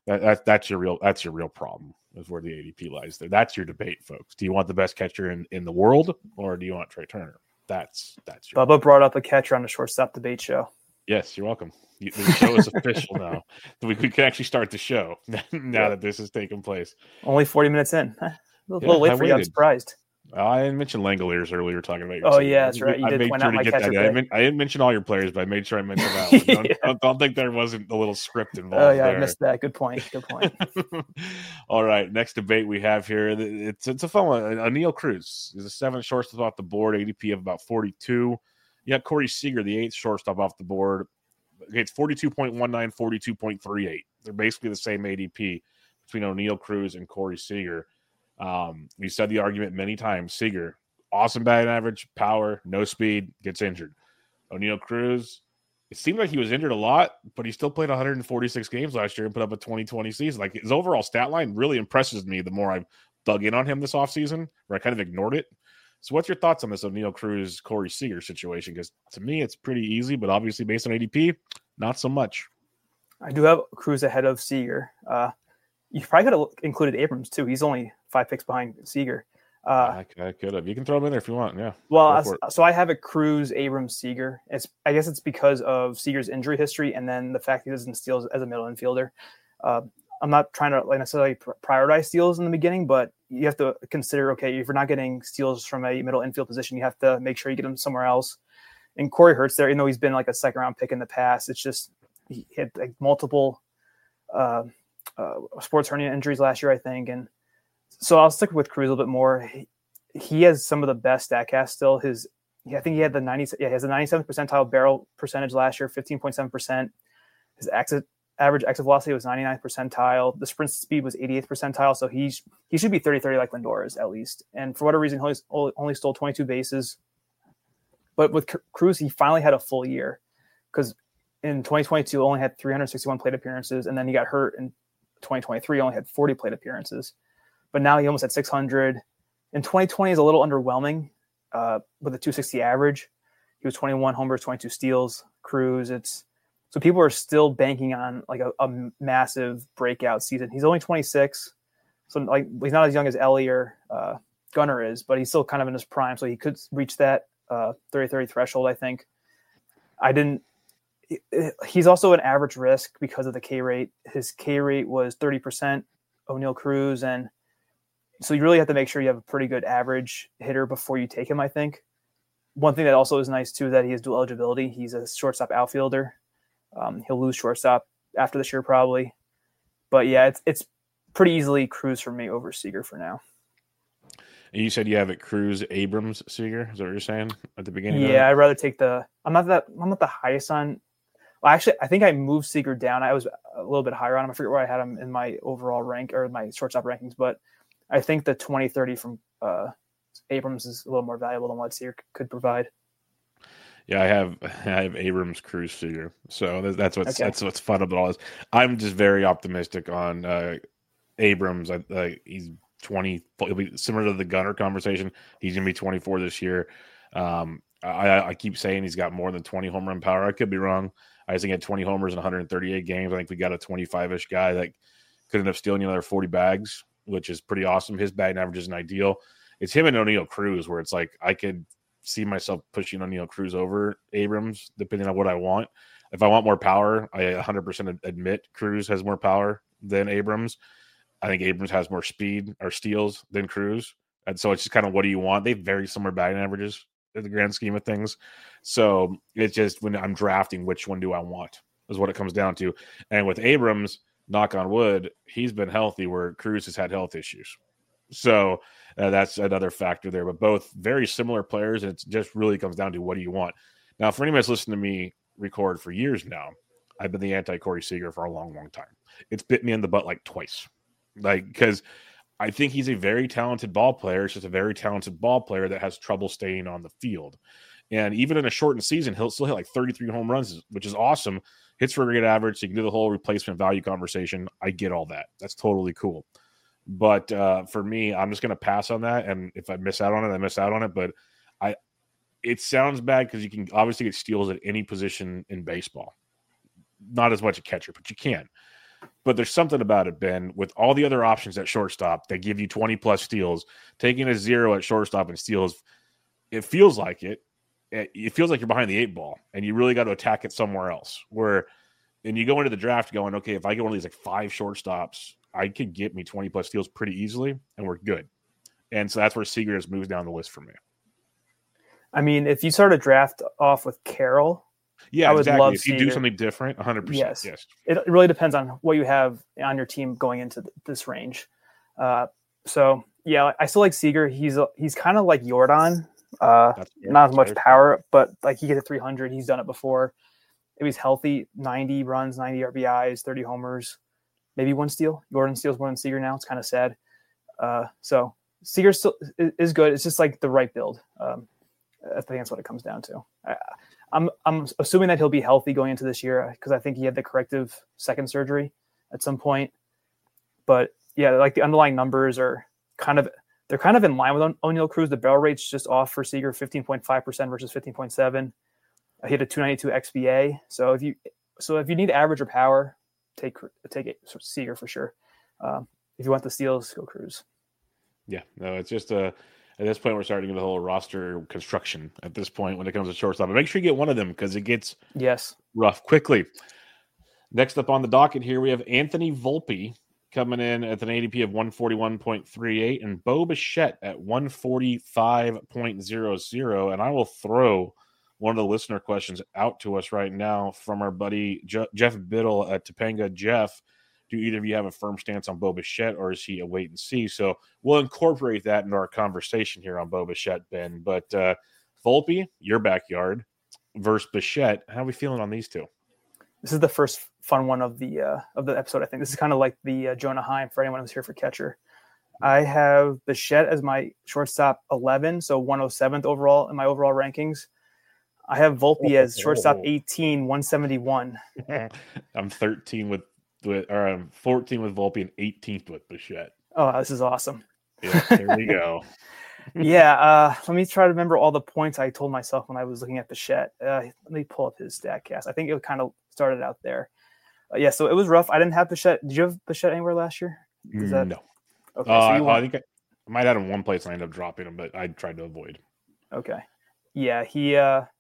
That's your real problem, is where the ADP lies there. That's your debate, folks. Do you want the best catcher in the world, or do you want Trey Turner? That's your Bubba brought up a catcher on the shortstop debate show. Yes, you're welcome. The show is official now. We can actually start the show now that this has taken place. Only 40 minutes in. A little late for you. I'm surprised. I didn't mention Langoliers earlier talking about your team. Yeah, that's right. You did point out my catcher pick. I didn't mention all your players, but I made sure I mentioned that one. Don't think there wasn't a little script involved. Oh, yeah, there. I missed that. Good point. All right, next debate we have here. It's a fun one. Oneil Cruz is a 7th shortstop off the board, ADP of about 42. You got Corey Seager, the 8th shortstop off the board. It's 42.19, 42.38. They're basically the same ADP between Oneil Cruz and Corey Seager. We said the argument many times. Seager, awesome batting average, power, no speed, gets injured. Oneil Cruz, it seemed like he was injured a lot, but he still played 146 games last year and put up a 2020 season. Like, his overall stat line really impresses me the more I've dug in on him this offseason, where I kind of ignored it. So what's your thoughts on this Oneil Cruz, Corey Seager situation? Because to me, it's pretty easy, but obviously based on ADP, not so much. I do have Cruz ahead of Seager. You probably could have included Abrams too. He's only 5 picks behind Seager. I could have. You can throw him in there if you want. Yeah. Well, so I have a Cruz, Abrams, Seager. I guess it's because of Seager's injury history and then the fact he doesn't steal as a middle infielder. I'm not trying to necessarily prioritize steals in the beginning, but you have to consider, okay, if you're not getting steals from a middle infield position, you have to make sure you get them somewhere else. And Corey Hertz there, even though he's been like a 2nd-round pick in the past, it's just he had like multiple sports hernia injuries last year, I think. And so I'll stick with Cruz a little bit more. He has some of the best StatCast still. I think he had he has the 97th percentile barrel percentage last year, 15.7%. His average exit velocity was 99th percentile. The sprint speed was 88th percentile. So he should be 30-30 like Lindor is at least. And for whatever reason, he only stole 22 bases. But with Cruz, he finally had a full year because in 2022 only had 361 plate appearances, and then he got hurt in 2023, only had 40 plate appearances. But now he almost had 600. In 2020 is a little underwhelming with a 260 average. He was 21 homers, 22 steals. Cruz, so people are still banking on like a massive breakout season. He's only 26, so like he's not as young as Ellie or Gunnar is, but he's still kind of in his prime, so he could reach that 30-30 threshold, I think. He's also an average risk because of the K rate. His K rate was 30%, Oneil Cruz, and so you really have to make sure you have a pretty good average hitter before you take him, I think. One thing that also is nice, too, that he has dual eligibility. He's a shortstop outfielder. He'll lose shortstop after this year probably. But, yeah, it's pretty easily Cruz for me over Seager for now. And you said you have it Cruz, Abrams, Seager? Is that what you're saying at the beginning? Yeah, I'd rather take I'm not the highest on. Well, actually, I think I moved Seager down. I was a little bit higher on him. I forget where I had him in my overall rank or my shortstop rankings, but I think the 20-30 from Abrams is a little more valuable than what Seager could provide. Yeah, I have Abrams, Cruz, Seager. So that's what's fun about all this. I'm just very optimistic on Abrams. He's 20. He'll be similar to the Gunnar conversation. He's gonna be 24 this year. I keep saying he's got more than 20 home run power. I could be wrong. I think he had 20 homers in 138 games. I think we got a 25-ish guy that could end up stealing another 40 bags, which is pretty awesome. His batting average isn't ideal. It's him and Oneil Cruz where it's like I could see myself pushing Oneil Cruz over Abrams depending on what I want. If I want more power, I 100% admit Cruz has more power than Abrams. I think Abrams has more speed or steals than Cruz. And so it's just kind of what do you want? They have very similar batting averages in the grand scheme of things. So it's just when I'm drafting, which one do I want is what it comes down to. And with Abrams, knock on wood, he's been healthy where Cruz has had health issues. So that's another factor there. But both very similar players. And it just really comes down to what do you want? Now, for anybody that's listened to me record for years now, I've been the anti-Corey Seager for a long, long time. It's bit me in the butt like twice. Because I think he's a very talented ball player. It's just a very talented ball player that has trouble staying on the field. And even in a shortened season, he'll still hit like 33 home runs, which is awesome. Hits for a great average. So you can do the whole replacement value conversation. I get all that. That's totally cool. But for me, I'm just going to pass on that. And if I miss out on it, I miss out on it. But it sounds bad because you can obviously get steals at any position in baseball. Not as much a catcher, but you can. But there's something about it, Ben, with all the other options at shortstop that give you 20 plus steals, taking a 0 at shortstop and steals, it feels like it. It feels like you're behind the 8 ball and you really got to attack it somewhere else. And you go into the draft going, okay, if I get one of these like 5 shortstops, I could get me 20 plus steals pretty easily and we're good. And so that's where Seager just moves down the list for me. I mean, if you start a draft off with Carroll, yeah, I would exactly. love if you Seager. do something different, 100%. Yes. It really depends on what you have on your team going into this range. So yeah, I still like Seager. He's kind of like Jordan. Not as much power, but like he gets a 300. He's done it before. If he's healthy, 90 runs, 90 RBIs, 30 homers, maybe 1 steal. Jordan steals more than Seager now. It's kind of sad. So Seager still is good. It's just like the right build. I think that's what it comes down to. I'm assuming that he'll be healthy going into this year because I think he had the corrective second surgery at some point. But yeah, like the underlying numbers are kind of in line with O'Neal Cruz. The barrel rate's just off for Seager, 15.5% versus 15.7. He had a 292 XBA. So if you need average or power, take it Seager for sure. If you want the steals, go Cruz. Yeah, no, it's just at this point, we're starting to get the whole roster construction at this point when it comes to shortstop. But make sure you get one of them because it gets rough quickly. Next up on the docket here, we have Anthony Volpe coming in at an ADP of 141.38 and Bo Bichette at 145.00. And I will throw one of the listener questions out to us right now from our buddy Jeff Biddle at Topanga. Jeff, do either of you have a firm stance on Bo Bichette, or is he a wait and see? So we'll incorporate that into our conversation here on Bo Bichette, Ben. But Volpe, your backyard, versus Bichette. How are we feeling on these two? This is the first fun one of the episode. I think this is kind of like the Jonah Heim for anyone who's here for catcher. I have Bichette as my shortstop 11, so 107th overall in my overall rankings. I have Volpe as shortstop 18, 171. I'm 13 I'm 14 with Volpe and 18th with Bichette. Oh, this is awesome. Yeah, there we go. Yeah, let me try to remember all the points I told myself when I was looking at Bichette. Let me pull up his StatCast. I think it kind of started out there. Yeah, so it was rough. I didn't have Bichette. Did you have Bichette anywhere last year? No. Okay, I think I might have had him one place and I ended up dropping him, but I tried to avoid. Okay. Yeah, he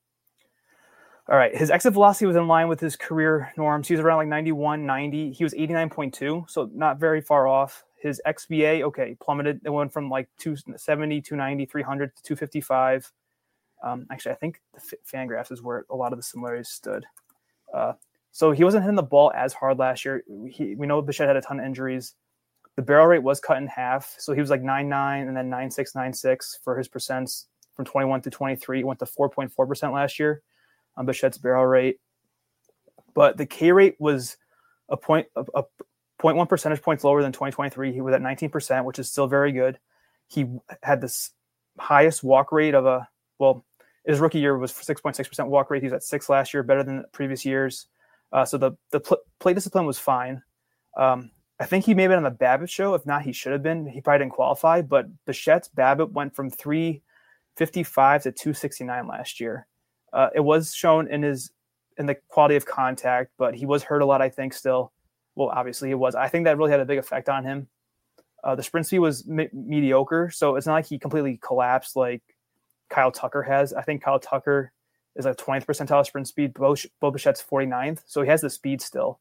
all right, his exit velocity was in line with his career norms. He was around like 91, 90. He was 89.2, so not very far off. His XBA, plummeted. It went from like 270, 290, 300 to 255. Actually, I think the Fangraphs is where a lot of the similarities stood. So he wasn't hitting the ball as hard last year. We know Bichette had a ton of injuries. The barrel rate was cut in half, so he was like 9.9 and then 9.6, 9.6 for his percents from 21 to 23. It went to 4.4% last year on Bichette's barrel rate. But the K rate was a 0.1 percentage points lower than 2023. He was at 19%, which is still very good. He had this highest walk rate of his rookie year was 6.6% walk rate. He was at 6 last year, better than previous years. So the play discipline was fine. I think he may have been on the BABIP show. If not, he should have been. He probably didn't qualify. But Bichette's BABIP went from 355 to 269 last year. It was shown in the quality of contact, but he was hurt a lot, I think, still. Well, obviously he was. I think that really had a big effect on him. The sprint speed was mediocre, so it's not like he completely collapsed like Kyle Tucker has. I think Kyle Tucker is like 20th percentile sprint speed. Bo Bichette's 49th, so he has the speed still.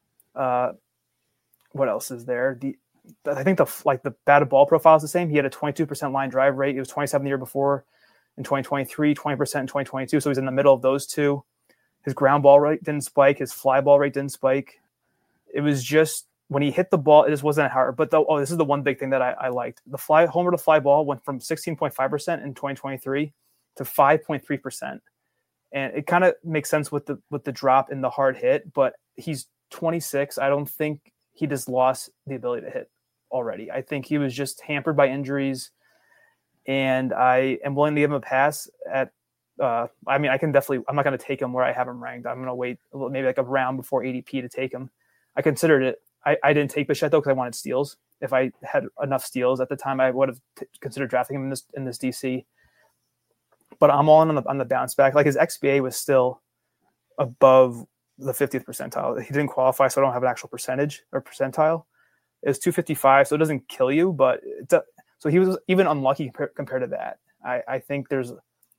What else is there? I think the batted ball profile is the same. He had a 22% line drive rate. It was 27 the year before. In 2023, 20% in 2022. So he's in the middle of those two. His ground ball rate didn't spike. His fly ball rate didn't spike. It was just when he hit the ball, it just wasn't hard. But this is the one big thing that I liked. The homer to fly ball went from 16.5% in 2023 to 5.3%. And it kind of makes sense with the drop in the hard hit, but he's 26. I don't think he just lost the ability to hit already. I think he was just hampered by injuries. And I am willing to give him a pass at, I'm not going to take him where I have him ranked. I'm going to wait maybe like a round before ADP to take him. I considered it. I didn't take Bichette though, because I wanted steals. If I had enough steals at the time, I would have considered drafting him in this DC, but I'm all in on the bounce back. Like his XBA was still above the 50th percentile. He didn't qualify, so I don't have an actual percentage or percentile. It was 255, so it doesn't kill you, but so he was even unlucky compared to that. I think it's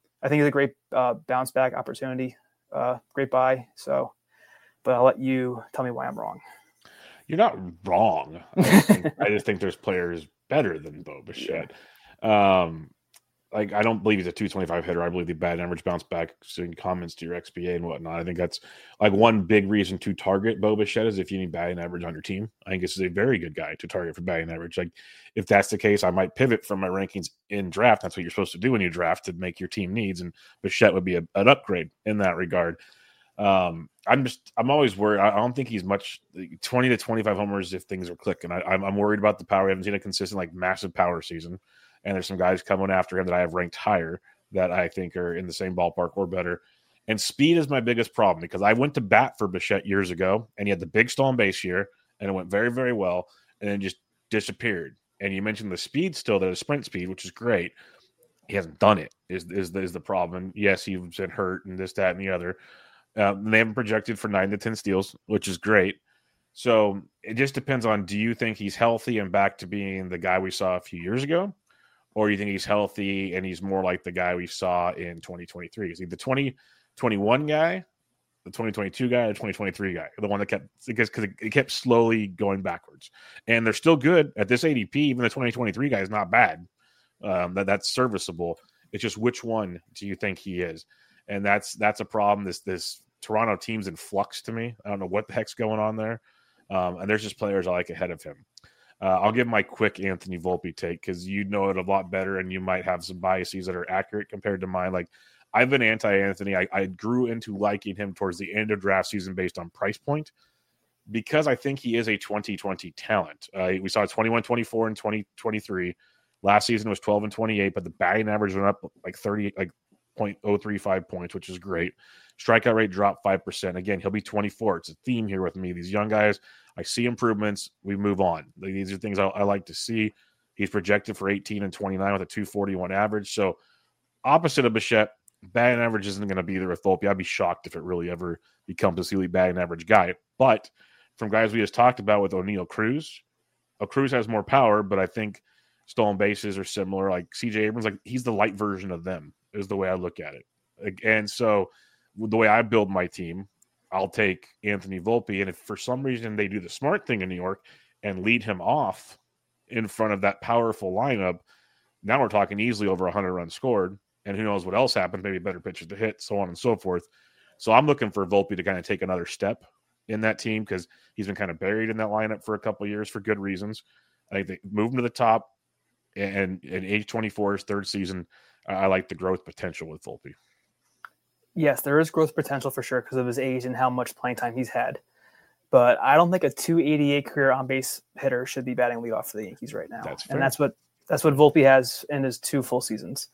a great bounce back opportunity, great buy. So, but I'll let you tell me why I'm wrong. You're not wrong. I just think there's players better than Bo Bichette. Yeah. Like, I don't believe he's a 225 hitter. I believe the batting average bounce back, seeing comments to your XBA and whatnot. I think that's like one big reason to target Bo Bichette is if you need batting average on your team. I think this is a very good guy to target for batting average. Like, if that's the case, I might pivot from my rankings in draft. That's what you're supposed to do when you draft to make your team needs. And Bichette would be an upgrade in that regard. I'm always worried. I don't think he's much 20 to 25 homers if things are clicking. I'm worried about the power. I haven't seen a consistent, like, massive power season. And there's some guys coming after him that I have ranked higher that I think are in the same ballpark or better. And speed is my biggest problem because I went to bat for Bichette years ago, and he had the big stolen base year, and it went very, very well, and then just disappeared. And you mentioned the speed still, the sprint speed, which is great. He hasn't done it, is the problem. And yes, he's been hurt and this, that, and the other. They haven't projected for 9 to 10 steals, which is great. So it just depends on, do you think he's healthy and back to being the guy we saw a few years ago? Or you think he's healthy and he's more like the guy we saw in 2023? Is he the 2021 guy, the 2022 guy, or the 2023 guy? The one that because it kept slowly going backwards. And they're still good at this ADP. Even the 2023 guy is not bad. That's serviceable. It's just which one do you think he is? And that's a problem. This Toronto team's in flux to me. I don't know what the heck's going on there. And there's just players I like ahead of him. I'll give my quick Anthony Volpe take because you know it a lot better and you might have some biases that are accurate compared to mine. Like, I've been anti-Anthony. I grew into liking him towards the end of draft season based on price point because I think he is a 2020 talent. We saw 21-24 in 2023. Last season was 12 and 28, but the batting average went up like 0.035 points, which is great. Strikeout rate dropped 5%. Again, he'll be 24. It's a theme here with me. These young guys, I see improvements. We move on. These are things I like to see. He's projected for 18 and 29 with a 241 average. So opposite of Bichette, batting average isn't going to be there with Volpe. I'd be shocked if it really ever becomes this elite batting average guy. But from guys we just talked about with O'Neal Cruz, Cruz has more power, but I think stolen bases are similar. Like CJ Abrams, like he's the light version of them is the way I look at it. And so the way I build my team, I'll take Anthony Volpe, and if for some reason they do the smart thing in New York and lead him off in front of that powerful lineup, now we're talking easily over 100 runs scored, and who knows what else happens, maybe better pitches to hit, so on and so forth. So I'm looking for Volpe to kind of take another step in that team because he's been kind of buried in that lineup for a couple of years for good reasons. I think they move him to the top, and at age 24, his third season, I like the growth potential with Volpe. Yes, there is growth potential for sure because of his age and how much playing time he's had. But I don't think a 288 career on-base hitter should be batting leadoff for the Yankees right now. And that's what Volpe has in his 2 full seasons.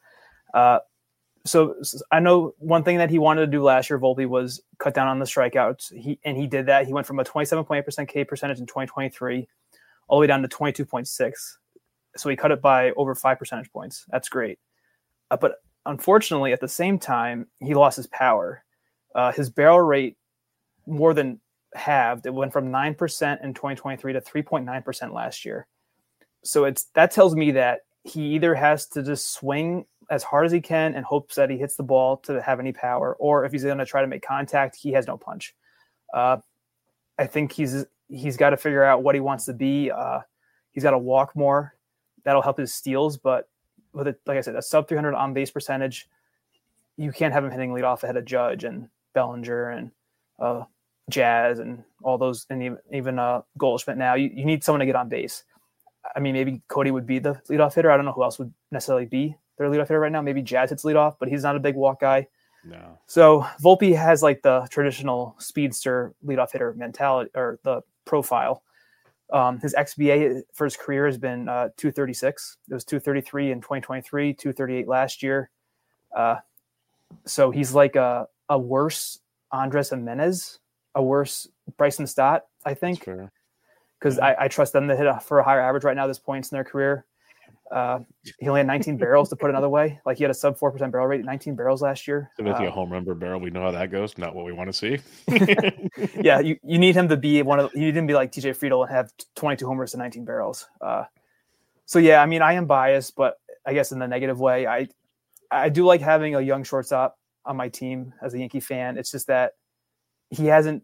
So I know one thing that he wanted to do last year, Volpe, was cut down on the strikeouts. He did that. He went from a 27.8% K percentage in 2023 all the way down to 22.6. So he cut it by over 5 percentage points. That's great. But unfortunately, at the same time, he lost his power. His barrel rate more than halved. It went from 9% in 2023 to 3.9% last year. So that tells me that he either has to just swing as hard as he can and hopes that he hits the ball to have any power, or if he's going to try to make contact, he has no punch. I think he's got to figure out what he wants to be. He's got to walk more. That'll help his steals, but with it, like I said, a sub 300 on base percentage, you can't have him hitting leadoff ahead of Judge and Bellinger and Jazz and all those, and even Goldschmidt. Now you need someone to get on base. I mean, maybe Cody would be the leadoff hitter. I don't know who else would necessarily be their leadoff hitter right now. Maybe Jazz hits leadoff, but he's not a big walk guy. No. So Volpe has like the traditional speedster leadoff hitter mentality or the profile. His XBA for his career has been 236. It was 233 in 2023, 238 last year. So he's like a worse Andres Jimenez, a worse Bryson Stott, I think. Because I trust them to hit for a higher average right now at this point in their career. He only had 19 barrels to put another way. Like he had a sub 4% barrel rate, 19 barrels last year. So a home run per barrel. We know how that goes. Not what we want to see. Yeah, you need him to be you need him to be like TJ Friedl and have 22 homers and 19 barrels. So yeah, I mean, I am biased, but I guess in the negative way. I do like having a young shortstop on my team as a Yankee fan. It's just that he hasn't.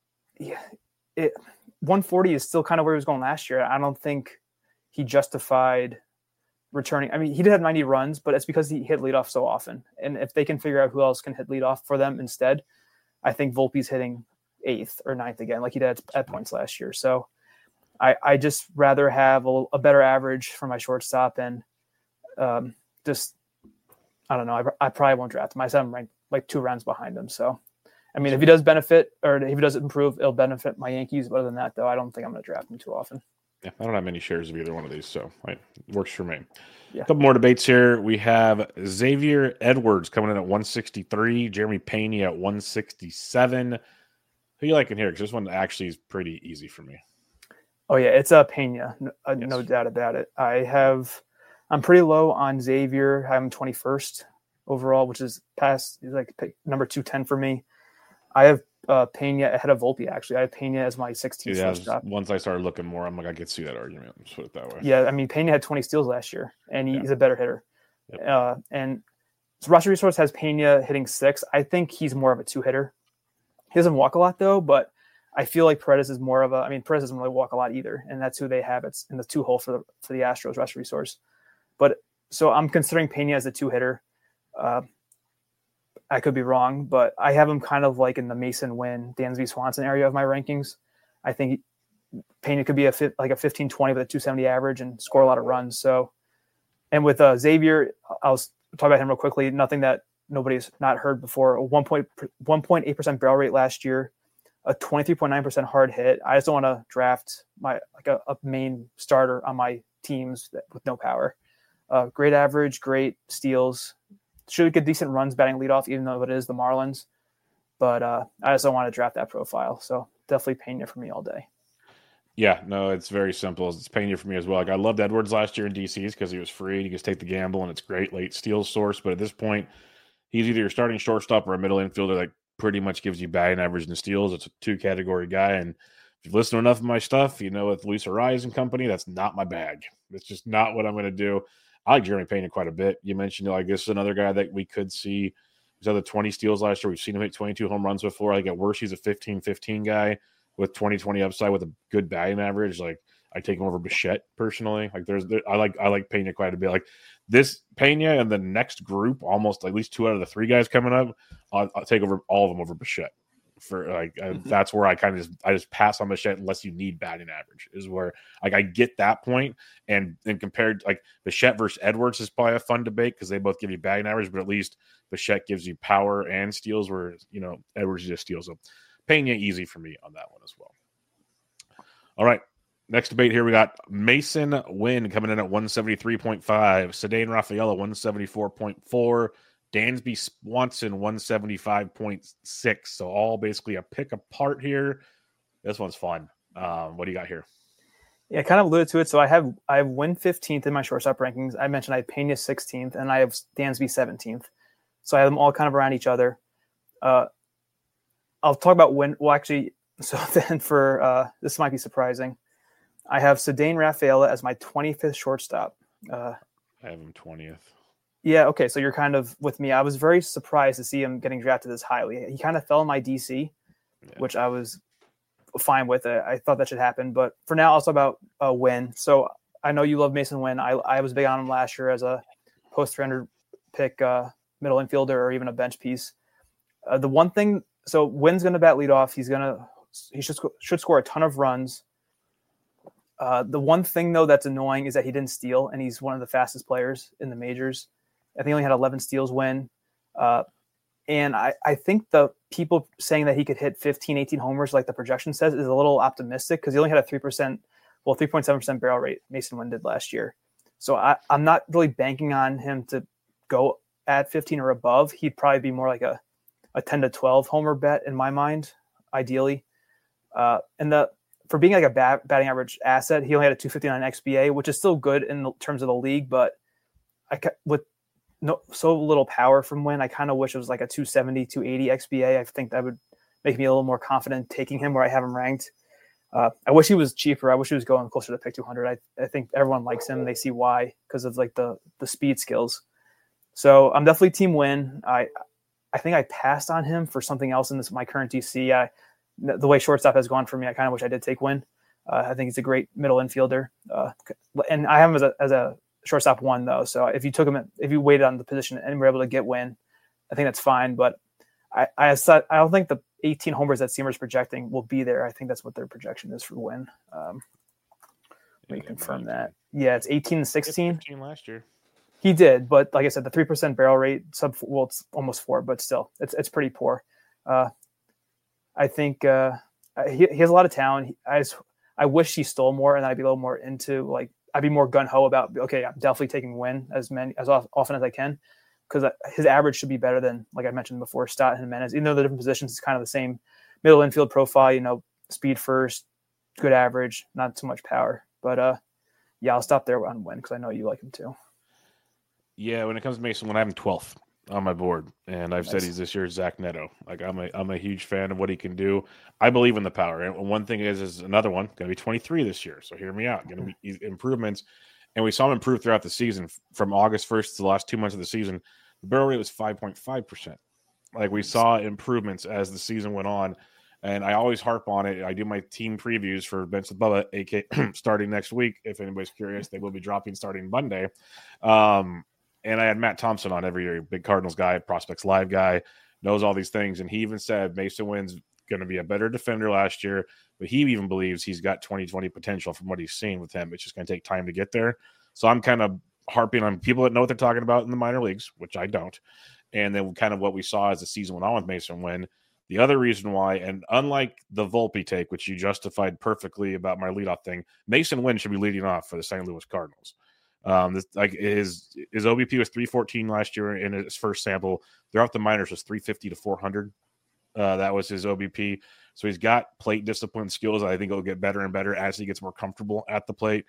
140 is still kind of where he was going last year. I don't think he justified returning. I mean, he did have 90 runs, but it's because he hit leadoff so often. And if they can figure out who else can hit leadoff for them instead, I think Volpe's hitting 8th or 9th again, like he did at points last year. So I just rather have a better average for my shortstop and just, I don't know. I probably won't draft him. I said I'm ranked like 2 rounds behind him. So, I mean, if he does benefit or if he does improve, it'll benefit my Yankees. But other than that, though, I don't think I'm going to draft him too often. Yeah, I don't have many shares of either one of these, so it works for me. Yeah. A couple more debates here. We have Xavier Edwards coming in at 163, Jeremy Pena at 167. Who you liking here? Because this one actually is pretty easy for me. Oh yeah, it's Pena, no doubt about it. I'm pretty low on Xavier. I'm 21st overall, which is like number 210 for me. I have Pena ahead of Volpe, actually. I have Pena as my 16th shortstop. Once I started looking more, I'm like, I could see that argument. Let's put it that way. Yeah, I mean, Pena had 20 steals last year, and he's a better hitter. Yep. And so Roster Resource has Pena hitting 6. I think he's more of a 2-hitter. He doesn't walk a lot, though, but I feel like Perez is more of Perez doesn't really walk a lot either, and that's who they have. It's in the 2-hole for the Astros, Roster Resource. But so I'm considering Pena as a 2-hitter. I could be wrong, but I have him kind of like in the Mason Wynn, Dansby Swanson area of my rankings. I think Pena could be a 15-20 with a 270 average and score a lot of runs. So, and with Xavier, I'll talk about him real quickly. Nothing that nobody's not heard before. A 1.8% barrel rate last year, a 23.9% hard hit. I just don't want to draft a main starter on my teams with no power. Great average, great steals. Should get decent runs batting leadoff, even though it is the Marlins. But I just don't want to draft that profile. So definitely Pena for me all day. Yeah, no, it's very simple. It's Pena for me as well. Like I loved Edwards last year in DCs because he was free. You just take the gamble, and it's great late steal source. But at this point, he's either your starting shortstop or a middle infielder that pretty much gives you batting average and steals. It's a 2-category guy. And if you've listened to enough of my stuff, with Luis Arraez and company, that's not my bag. It's just not what I'm going to do. I like Jeremy Pena quite a bit. You mentioned, this is another guy that we could see. He's had the 20 steals last year. We've seen him hit 22 home runs before. At worst, he's a 15-15 guy with 20-20 upside with a good batting average. I take him over Bichette personally. I like Pena quite a bit. Like this Pena and the next group, almost at least 2 out of the 3 guys coming up, I'll take over all of them over Bichette. That's where I just pass on Bichette unless you need batting average is where I get that point. And compared Bichette versus Edwards is probably a fun debate because they both give you batting average, but at least Bichette gives you power and steals where Edwards just steals them. Pena easy for me on that one as well. All right. Next debate here, we got Mason Wynn coming in at 173.5, Ceddanne Rafaela 174.4, Dansby Swanson 175.6. So all basically a pick apart here. This one's fun. What do you got here? Yeah, I kind of alluded to it. So I have Wynn 15th in my shortstop rankings. I mentioned I have Pena 16th and I have Dansby 17th. So I have them all kind of around each other. I'll talk about Wynn. Well, actually, so then for this might be surprising. I have Ceddanne Rafaela as my 25th shortstop. I have him 20th. Yeah, okay, so you're kind of with me. I was very surprised to see him getting drafted this highly. He kind of fell in my DC, which I was fine with. I thought that should happen. But for now, I'll talk about Wynn. So I know you love Mason Wynn. I was big on him last year as a post-300 pick middle infielder or even a bench piece. The one thing, so Wynn's going to bat leadoff. He should score a ton of runs. The one thing, though, that's annoying is that he didn't steal, and he's one of the fastest players in the majors. I think he only had 11 steals when. And I think the people saying that he could hit 15, 18 homers like the projection says is a little optimistic because he only had a 3.7% barrel rate Mason Wynn did last year. So I'm not really banking on him to go at 15 or above. He'd probably be more like a 10 to 12 homer bet in my mind, ideally. And for being like a batting average asset, he only had a 259 XBA, which is still good in terms of the league, but with so little power from Wynn, I kind of wish it was like a 270, 280 XBA. I think that would make me a little more confident taking him where I have him ranked. I wish he was cheaper. I wish he was going closer to pick 200. I think everyone likes him. They see why, because of like the speed skills. So I'm definitely team Wynn. I think I passed on him for something else in my current DC. The way shortstop has gone for me, I kind of wish I did take Wynn. I think he's a great middle infielder. And I have him as a shortstop 1 though. So if you waited on the position and were able to get Wynn, I think that's fine. But I don't think the 18 homers that Seamer's projecting will be there. I think that's what their projection is for Wynn. Let me confirm that. Yeah, it's 18 and 16. 15 last year. He did, but like I said, the 3% barrel rate it's almost 4, but still, it's pretty poor. I think he has a lot of talent. I wish he stole more, and I'd be a little more into like I'd be more gun ho about. Okay, I'm definitely taking Wynn as often as I can, because his average should be better than, like I mentioned before, Stott and Jimenez. Even though the different positions, it's kind of the same middle infield profile. Speed first, good average, not too much power. But yeah, I'll stop there on Wynn because I know you like him too. Yeah, when it comes to Mason Wynn, I have him 12th on my board, and I've said he's this year's Zach Neto. Like I'm a huge fan of what he can do. I believe in the power. And one thing is another one going to be 23 this year. So hear me out. Going to be improvements, and we saw him improve throughout the season from August 1st to the last 2 months of the season. The barrel rate was 5.5%. Like we saw improvements as the season went on, and I always harp on it. I do my team previews for Bench with Bubba, AK starting next week. If anybody's curious, they will be dropping starting Monday. And I had Matt Thompson on every year, big Cardinals guy, Prospects Live guy, knows all these things. And he even said Mason Wynn's going to be a better defender last year, but he even believes he's got 2020 potential from what he's seen with him. It's just going to take time to get there. So I'm kind of harping on people that know what they're talking about in the minor leagues, which I don't. And then kind of what we saw as the season went on with Mason Wynn. The other reason why, and unlike the Volpe take, which you justified perfectly about my leadoff thing, Mason Wynn should be leading off for the St. Louis Cardinals. His OBP was 314 last year in his first sample. Throughout the minors was 350 to 400. That was his OBP. So he's got plate discipline skills. I think it'll get better and better as he gets more comfortable at the plate.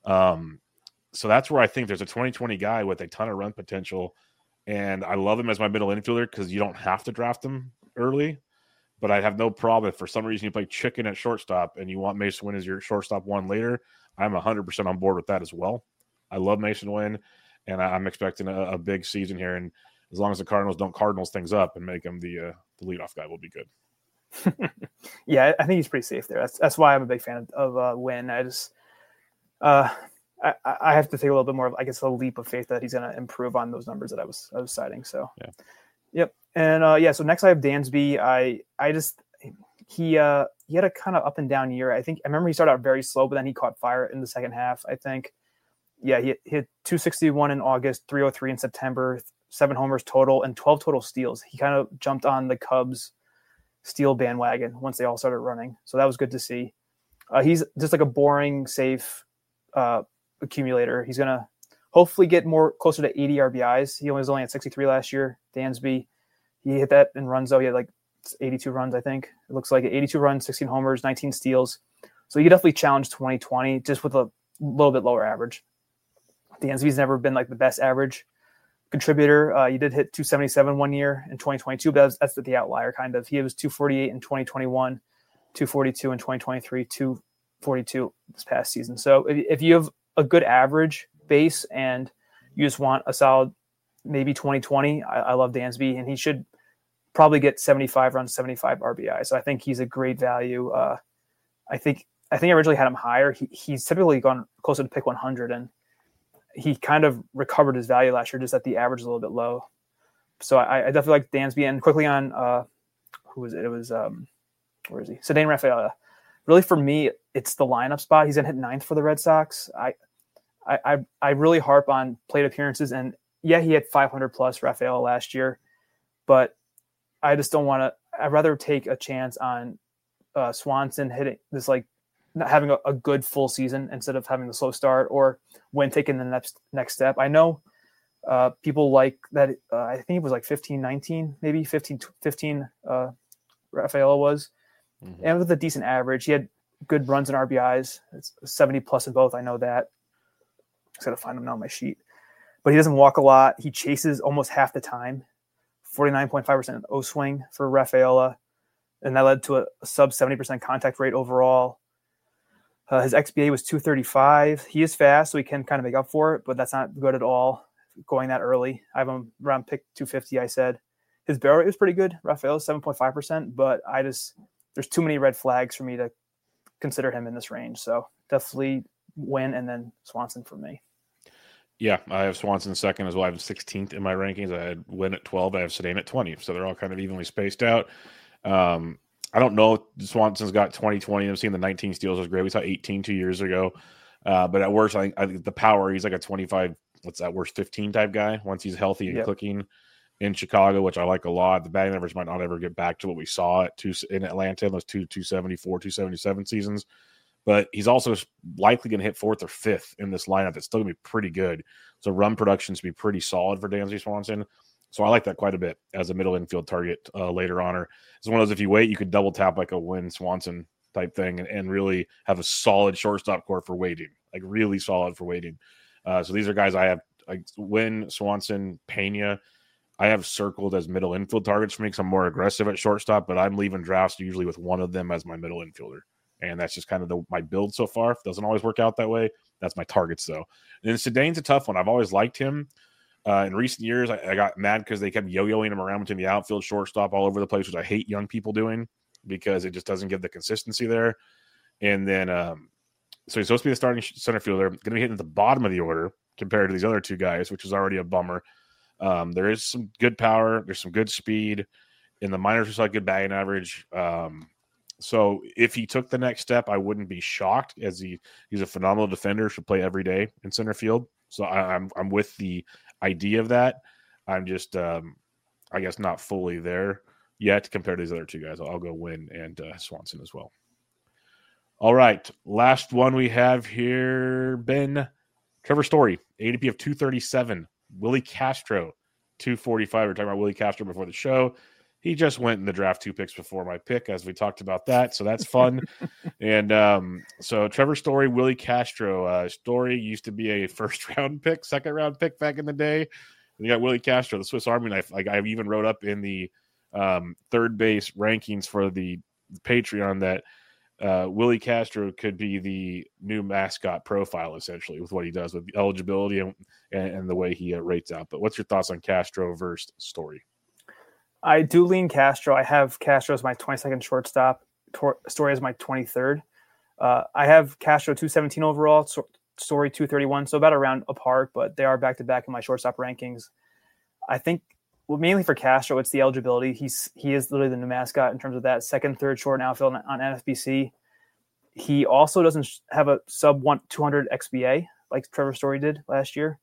So that's where I think there's a 2020 guy with a ton of run potential. And I love him as my middle infielder because you don't have to draft him early. But I have no problem if for some reason you play chicken at shortstop and you want Mason Wynn as your shortstop 1 later. I'm 100% on board with that as well. I love Mason Wynn, and I'm expecting a big season here. And as long as the Cardinals don't Cardinals things up and make him the leadoff guy, will be good. Yeah, I think he's pretty safe there. That's why I'm a big fan of Wynn. I just I have to take a little bit more of, I guess, a leap of faith that he's going to improve on those numbers that I was citing. So yeah, yep. And so next I have Dansby. He had a kind of up and down year. I remember he started out very slow, but then he caught fire in the second half, I think. Yeah, he hit 261 in August, 303 in September, 7 homers total, and 12 total steals. He kind of jumped on the Cubs steal bandwagon once they all started running. So that was good to see. He's just like a boring, safe accumulator. He's going to hopefully get closer to 80 RBIs. He was only at 63 last year. Dansby, he hit that in runs, though. He had like 82 runs, I think. It looks like 82 runs, 16 homers, 19 steals. So he could definitely challenge 2020 just with a little bit lower average. Dansby's never been like the best average contributor. He did hit 277 one year in 2022, but that's the outlier kind of. He was 248 in 2021, 242 in 2023, 242 this past season. So if you have a good average base and you just want a solid maybe 2020, I love Dansby, and he should probably get 75 runs, 75 RBI. So I think he's a great value. I think I originally had him higher. He's typically gone closer to pick 100, and he kind of recovered his value last year, just that the average is a little bit low. So I definitely like Dansby. And quickly on who was it? It was where is he? Ceddanne Rafaela. Really, for me, it's the lineup spot. He's gonna hit 9th for the Red Sox. I really harp on plate appearances, and yeah, he had 500 plus Rafaela last year, but I just don't want to. I'd rather take a chance on Swanson hitting this, like not having a good full season instead of having the slow start, or when taking the next step. I know people like that. I think it was like 15-19, maybe 15 Rafaela was, and with a decent average. He had good runs and RBIs. It's 70 plus in both. I know that. Just got to find him now on my sheet. But he doesn't walk a lot. He chases almost half the time. 49.5% O swing for Rafaela. And that led to a sub 70% contact rate overall. His XBA was 235. He is fast, so he can kind of make up for it, but that's not good at all going that early. I have him around pick 250, I said. His barrel rate was pretty good. Rafaela's 7.5%, but there's too many red flags for me to consider him in this range. So definitely Wynn and then Swanson for me. Yeah, I have Swanson second as well. I have 16th in my rankings. I had Wynn at 12. I have Sedane at 20. So they're all kind of evenly spaced out. I don't know if Swanson's got 2020. I'm seeing the 19 steals was great. We saw 18 2 years ago. But at worst, I think the power, he's like a 25, what's that, worst 15 type guy once he's healthy and clicking in Chicago, which I like a lot. The batting average might not ever get back to what we saw in Atlanta in those 274, 277 seasons. But he's also likely going to hit fourth or fifth in this lineup. That's still going to be pretty good. So run production should be pretty solid for Dansby Swanson. So I like that quite a bit as a middle infield target later on. Or it's one of those, if you wait, you could double tap like a Wynn Swanson type thing and really have a solid shortstop core for waiting, like really solid for waiting. So these are guys I have, like Wynn, Swanson, Pena. I have circled as middle infield targets for me because I'm more aggressive at shortstop, but I'm leaving drafts usually with one of them as my middle infielder. And that's just kind of my build so far. It doesn't always work out that way. That's my targets, though. And then Sedane's a tough one. I've always liked him. In recent years, I got mad because they kept yo-yoing him around between the outfield, shortstop, all over the place, which I hate young people doing because it just doesn't give the consistency there. And then, so he's supposed to be the starting center fielder, going to be hitting at the bottom of the order compared to these other two guys, which is already a bummer. There is some good power. There's some good speed. In the minors, we saw a good batting average. So if he took the next step, I wouldn't be shocked, as he's a phenomenal defender, should play every day in center field. So I'm with the idea of that. I'm just, I guess, not fully there yet compared to these other two guys. I'll go Wynn and Swanson as well. All right, last one we have here, Ben. Trevor Story, ADP of 237. Willie Castro, 245. We were talking about Willie Castro before the show. He just went in the draft 2 picks before my pick, as we talked about that. So that's fun. And so Trevor Story, Willie Castro. Story used to be a first-round pick, second-round pick back in the day. And you got Willie Castro, the Swiss Army knife. Like I even wrote up in the third base rankings for the Patreon that Willie Castro could be the new mascot profile, essentially, with what he does with the eligibility and the way he rates out. But what's your thoughts on Castro versus Story? I do lean Castro. I have Castro as my 22nd shortstop. Story as my 23rd. I have Castro 217 overall, Story 231, so about a round apart, but they are back-to-back in my shortstop rankings. I think, well, mainly for Castro, it's the eligibility. He is literally the new mascot in terms of that second, third short and outfield on NFBC. He also doesn't have a sub 200 XBA like Trevor Story did last year.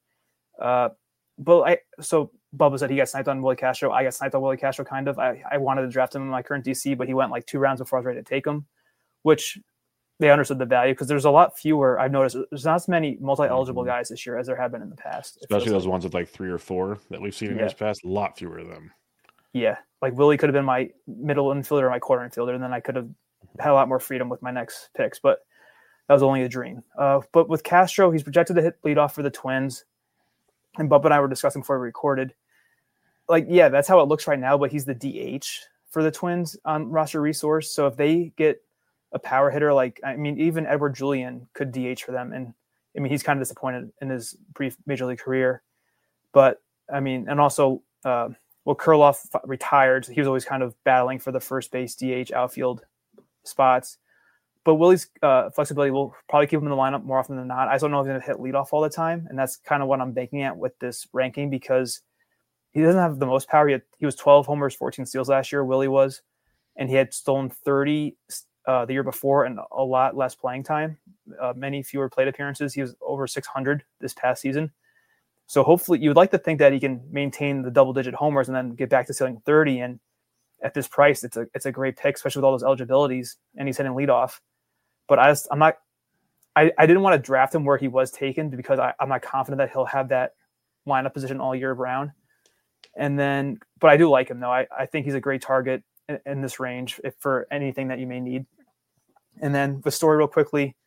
So Bubba said he got sniped on Willie Castro. I got sniped on Willie Castro, kind of. I wanted to draft him in my current DC, but he went like 2 rounds before I was ready to take him, which they understood the value because there's a lot fewer. I've noticed there's not as many multi-eligible guys this year as there have been in the past. Especially those ones with like 3 or 4 that we've seen in years past. A lot fewer of them. Yeah. Like Willie could have been my middle infielder or my quarter infielder, and then I could have had a lot more freedom with my next picks, but that was only a dream. But with Castro, he's projected to hit leadoff for the Twins. And Bubba and I were discussing before we recorded. Like, yeah, that's how it looks right now, but he's the DH for the Twins on roster resource. So if they get a power hitter, even Edward Julian could DH for them. And I mean, he's kind of disappointed in his brief major league career. But I mean, and also, Kurloff retired. So he was always kind of battling for the first base, DH, outfield spots. But Willie's flexibility will probably keep him in the lineup more often than not. I just don't know if he's going to hit leadoff all the time. And that's kind of what I'm banking at with this ranking because he doesn't have the most power. He was 12 homers, 14 steals last year, Willie was. And he had stolen 30 the year before and a lot less playing time, many fewer plate appearances. He was over 600 this past season. So hopefully you would like to think that he can maintain the double-digit homers and then get back to stealing 30. And at this price, it's a great pick, especially with all those eligibilities. And he's hitting leadoff. But I didn't want to draft him where he was taken because I'm not confident that he'll have that lineup position all year round. But I do like him though. I think he's a great target in this range for anything that you may need. And then the story real quickly,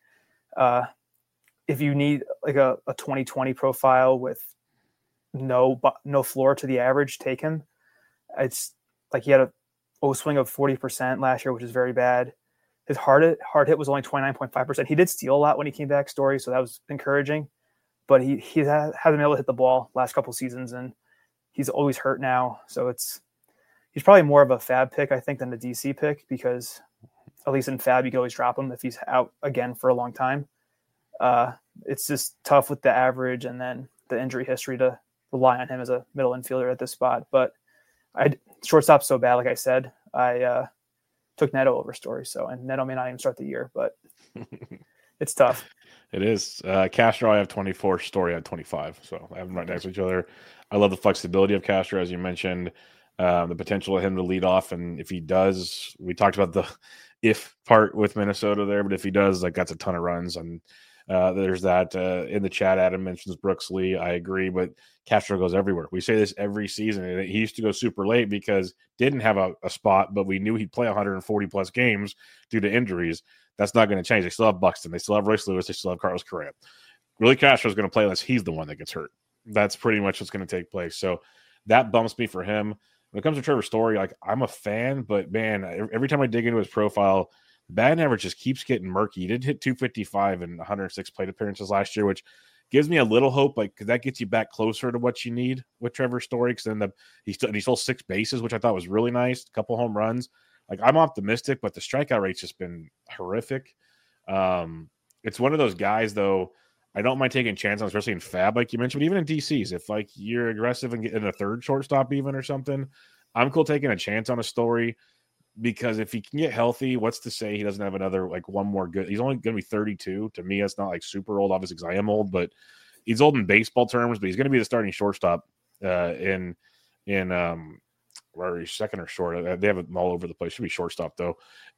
if you need like a 2020 profile with no floor to the average, take him. It's like he had a O swing of 40% last year, which is very bad. His hard hit was only 29.5%. He did steal a lot when he came back, Story, so that was encouraging. But he hasn't been able to hit the ball last couple seasons, and he's always hurt now. So he's probably more of a fab pick, I think, than a DC pick, because at least in fab you can always drop him if he's out again for a long time. It's just tough with the average and then the injury history to rely on him as a middle infielder at this spot. But shortstop's so bad, like I said, I took Neto over Story. And Neto may not even start the year, but it's tough. It is. Castro, I have 24, Story, I have 25. So I have them right next to each other. I love the flexibility of Castro, as you mentioned, the potential of him to lead off. And if he does, we talked about the if part with Minnesota there, but if he does, like, that's a ton of runs. And there's that in the chat. Adam mentions Brooks Lee. I agree, but Castro goes everywhere. We say this every season. And he used to go super late because didn't have a spot, but we knew he'd play 140 plus games due to injuries. That's not going to change. They still have Buxton. They still have Royce Lewis. They still have Carlos Correa. Willie Castro is going to play unless he's the one that gets hurt. That's pretty much what's going to take place. So that bumps me for him. When it comes to Trevor Story, like, I'm a fan, but man, every time I dig into his profile, the batting average just keeps getting murky. He did hit 255 in 106 plate appearances last year, which gives me a little hope, like, because that gets you back closer to what you need with Trevor Story. Because then he stole 6 bases, which I thought was really nice. A couple home runs. Like, I'm optimistic, but the strikeout rate's just been horrific. It's one of those guys, though, I don't mind taking chances on, especially in fab, like you mentioned, but even in DCs. If, like, you're aggressive and getting a third shortstop even or something, I'm cool taking a chance on a Story, because if he can get healthy, what's to say he doesn't have another, like, one more good? He's only going to be 32. To me, that's not, like, super old, obviously, because I am old, but he's old in baseball terms, but he's going to be the starting shortstop in where he's second or short. They have them all over the place. Should be shortstop, though,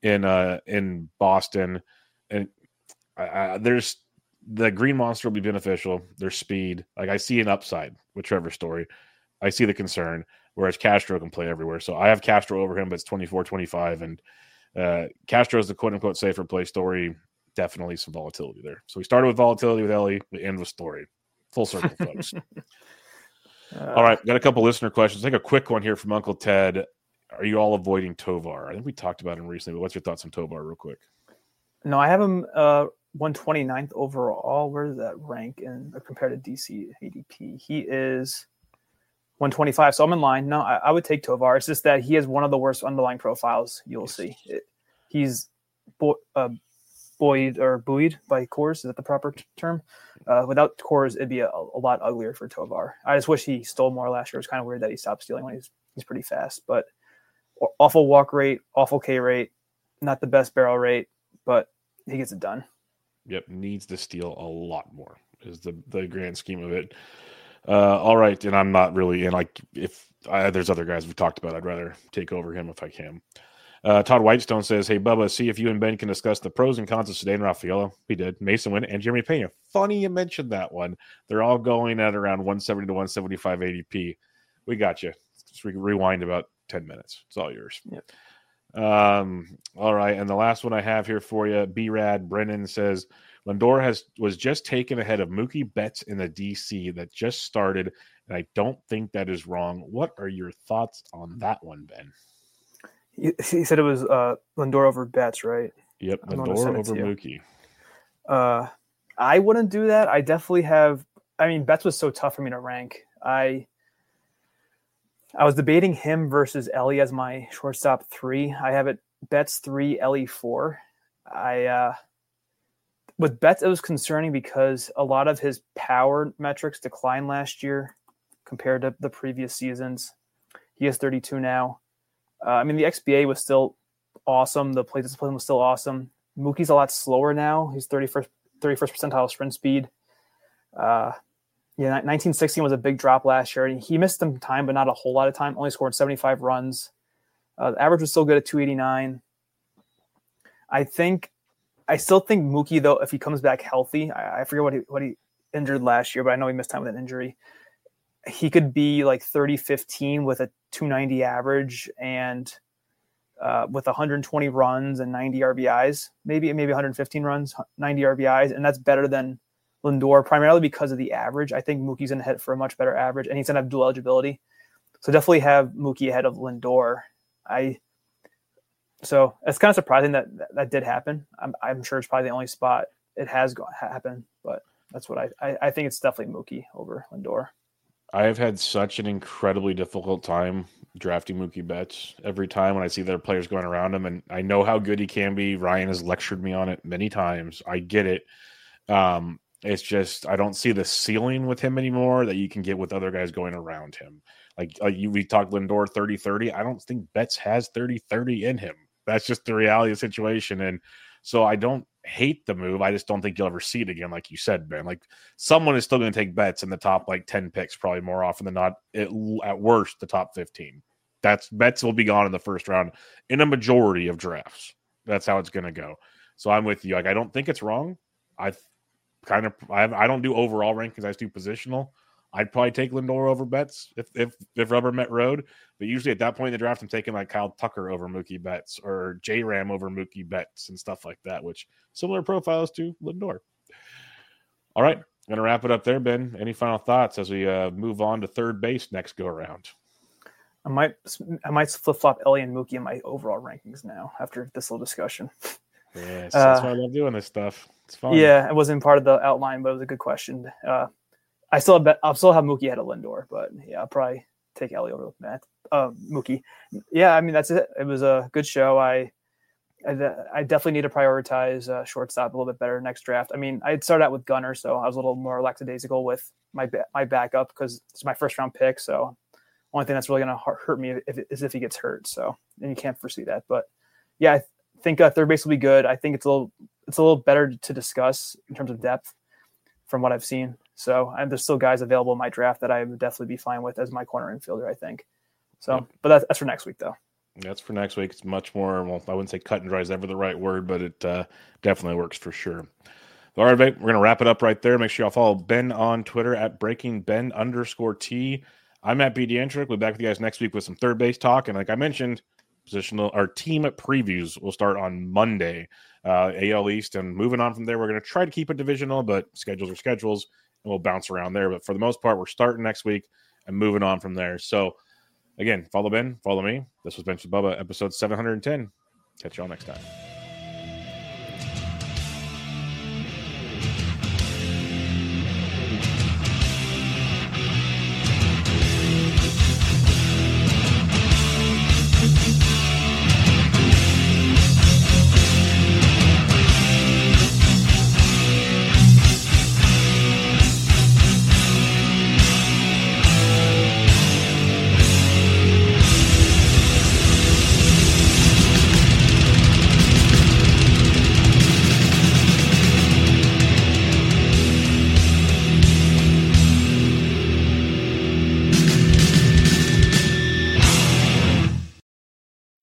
in Boston. And there's the Green Monster will be beneficial. There's speed. Like, I see an upside with Trevor Story. I see the concern, whereas Castro can play everywhere. So I have Castro over him, but it's 24-25. And Castro is the quote-unquote safer play. Story, definitely some volatility there. So we started with volatility with Ellie. We end with Story. Full circle, folks. All right, got a couple listener questions. Take a quick one here from Uncle Ted. Are you all avoiding Tovar? I think we talked about him recently, but what's your thoughts on Tovar real quick? No, I have him 129th overall. Where does that rank in compared to DC ADP? He is 125, so I'm in line. No, I would take Tovar. It's just that he has one of the worst underlying profiles you'll see. He's buoyed by Coors. Is that the proper term? Without Coors, it'd be a lot uglier for Tovar. I just wish he stole more last year. It's kind of weird that he stopped stealing when he's pretty fast. But awful walk rate, awful K rate, not the best barrel rate, but he gets it done. Yep, needs to steal a lot more is the grand scheme of it. All right, and I'm not really in, like, if there's other guys we've talked about, I'd rather take over him if I can. Todd Whitestone says, hey, Bubba, see if you and Ben can discuss the pros and cons of Cedeno Raffaello. We did. Mason Wynn and Jeremy Pena. Funny you mentioned that one. They're all going at around 170 to 175 ADP. We got you. Just rewind about 10 minutes. It's all yours. Yep. All right, and the last one I have here for you, B-Rad Brennan says, Lindor was just taken ahead of Mookie Betts in the DC that just started, and I don't think that is wrong. What are your thoughts on that one, Ben? He said it was Lindor over Betts, right? Yep, Lindor over Mookie. I wouldn't do that. I definitely have. I mean, Betts was so tough for me to rank. I was debating him versus Ellie as my shortstop 3. I have it Betts 3, Ellie 4. With Betts, it was concerning because a lot of his power metrics declined last year compared to the previous seasons. He is 32 now. I mean, the XBA was still awesome. The plate discipline was still awesome. Mookie's a lot slower now. He's 31st percentile sprint speed. 1916 was a big drop last year. He missed some time, but not a whole lot of time. Only scored 75 runs. The average was still good at 289. I still think Mookie, though, if he comes back healthy, I forget what he injured last year, but I know he missed time with an injury. He could be like 30-15 with a 290 average and with 120 runs and 90 RBIs, maybe 115 runs, 90 RBIs, and that's better than Lindor, primarily because of the average. I think Mookie's going to hit for a much better average, and he's going to have dual eligibility. So definitely have Mookie ahead of Lindor. So it's kind of surprising that did happen. I'm sure it's probably the only spot it has happened, but that's what I think it's definitely Mookie over Lindor. I have had such an incredibly difficult time drafting Mookie Betts every time when I see their players going around him, and I know how good he can be. Ryan has lectured me on it many times. I get it. It's just I don't see the ceiling with him anymore that you can get with other guys going around him. We talked Lindor 30-30. I don't think Betts has 30-30 in him. That's just the reality of the situation. And so I don't hate the move. I just don't think you'll ever see it again, like you said, Ben. Like someone is still going to take Betts in the top 10 picks, probably more often than not. At worst, the top 15. Betts will be gone in the first round in a majority of drafts. That's how it's going to go. So I'm with you. I don't think it's wrong. I don't do overall rankings. I just do positional. I'd probably take Lindor over Betts if rubber met road. But usually at that point in the draft, I'm taking Kyle Tucker over Mookie Betts or J-Ram over Mookie Betts and stuff like that, which similar profiles to Lindor. All right, I'm going to wrap it up there, Ben. Any final thoughts as we move on to third base next go-around? I might flip-flop Ellie and Mookie in my overall rankings now after this little discussion. Yes, that's why I love doing this stuff. It's fun. Yeah, it wasn't part of the outline, but it was a good question. I'll still have Mookie ahead of Lindor, but yeah, I'll probably take Ellie over Mookie. Yeah, I mean that's it. It was a good show. I definitely need to prioritize shortstop a little bit better next draft. I mean, I'd started out with Gunnar, so I was a little more lackadaisical with my backup because it's my first round pick. So only thing that's really going to hurt me is if he gets hurt. So and you can't foresee that. But yeah, I think third base will be good. I think it's a little better to discuss in terms of depth from what I've seen. So there's still guys available in my draft that I would definitely be fine with as my corner infielder, I think. So, yeah. But that's for next week, though. That's for next week. It's much more, well, I wouldn't say cut and dry is ever the right word, but it definitely works for sure. All right, we're going to wrap it up right there. Make sure y'all follow Ben on Twitter at BreakingBen_T. I'm at B. D'Antric. We'll be back with you guys next week with some third base talk. And like I mentioned, our team previews will start on Monday, AL East. And moving on from there, we're going to try to keep it divisional, but schedules are schedules. And we'll bounce around there. But for the most part, we're starting next week and moving on from there. So, again, follow Ben, follow me. This was Bench with Bubba, episode 710. Catch y'all next time.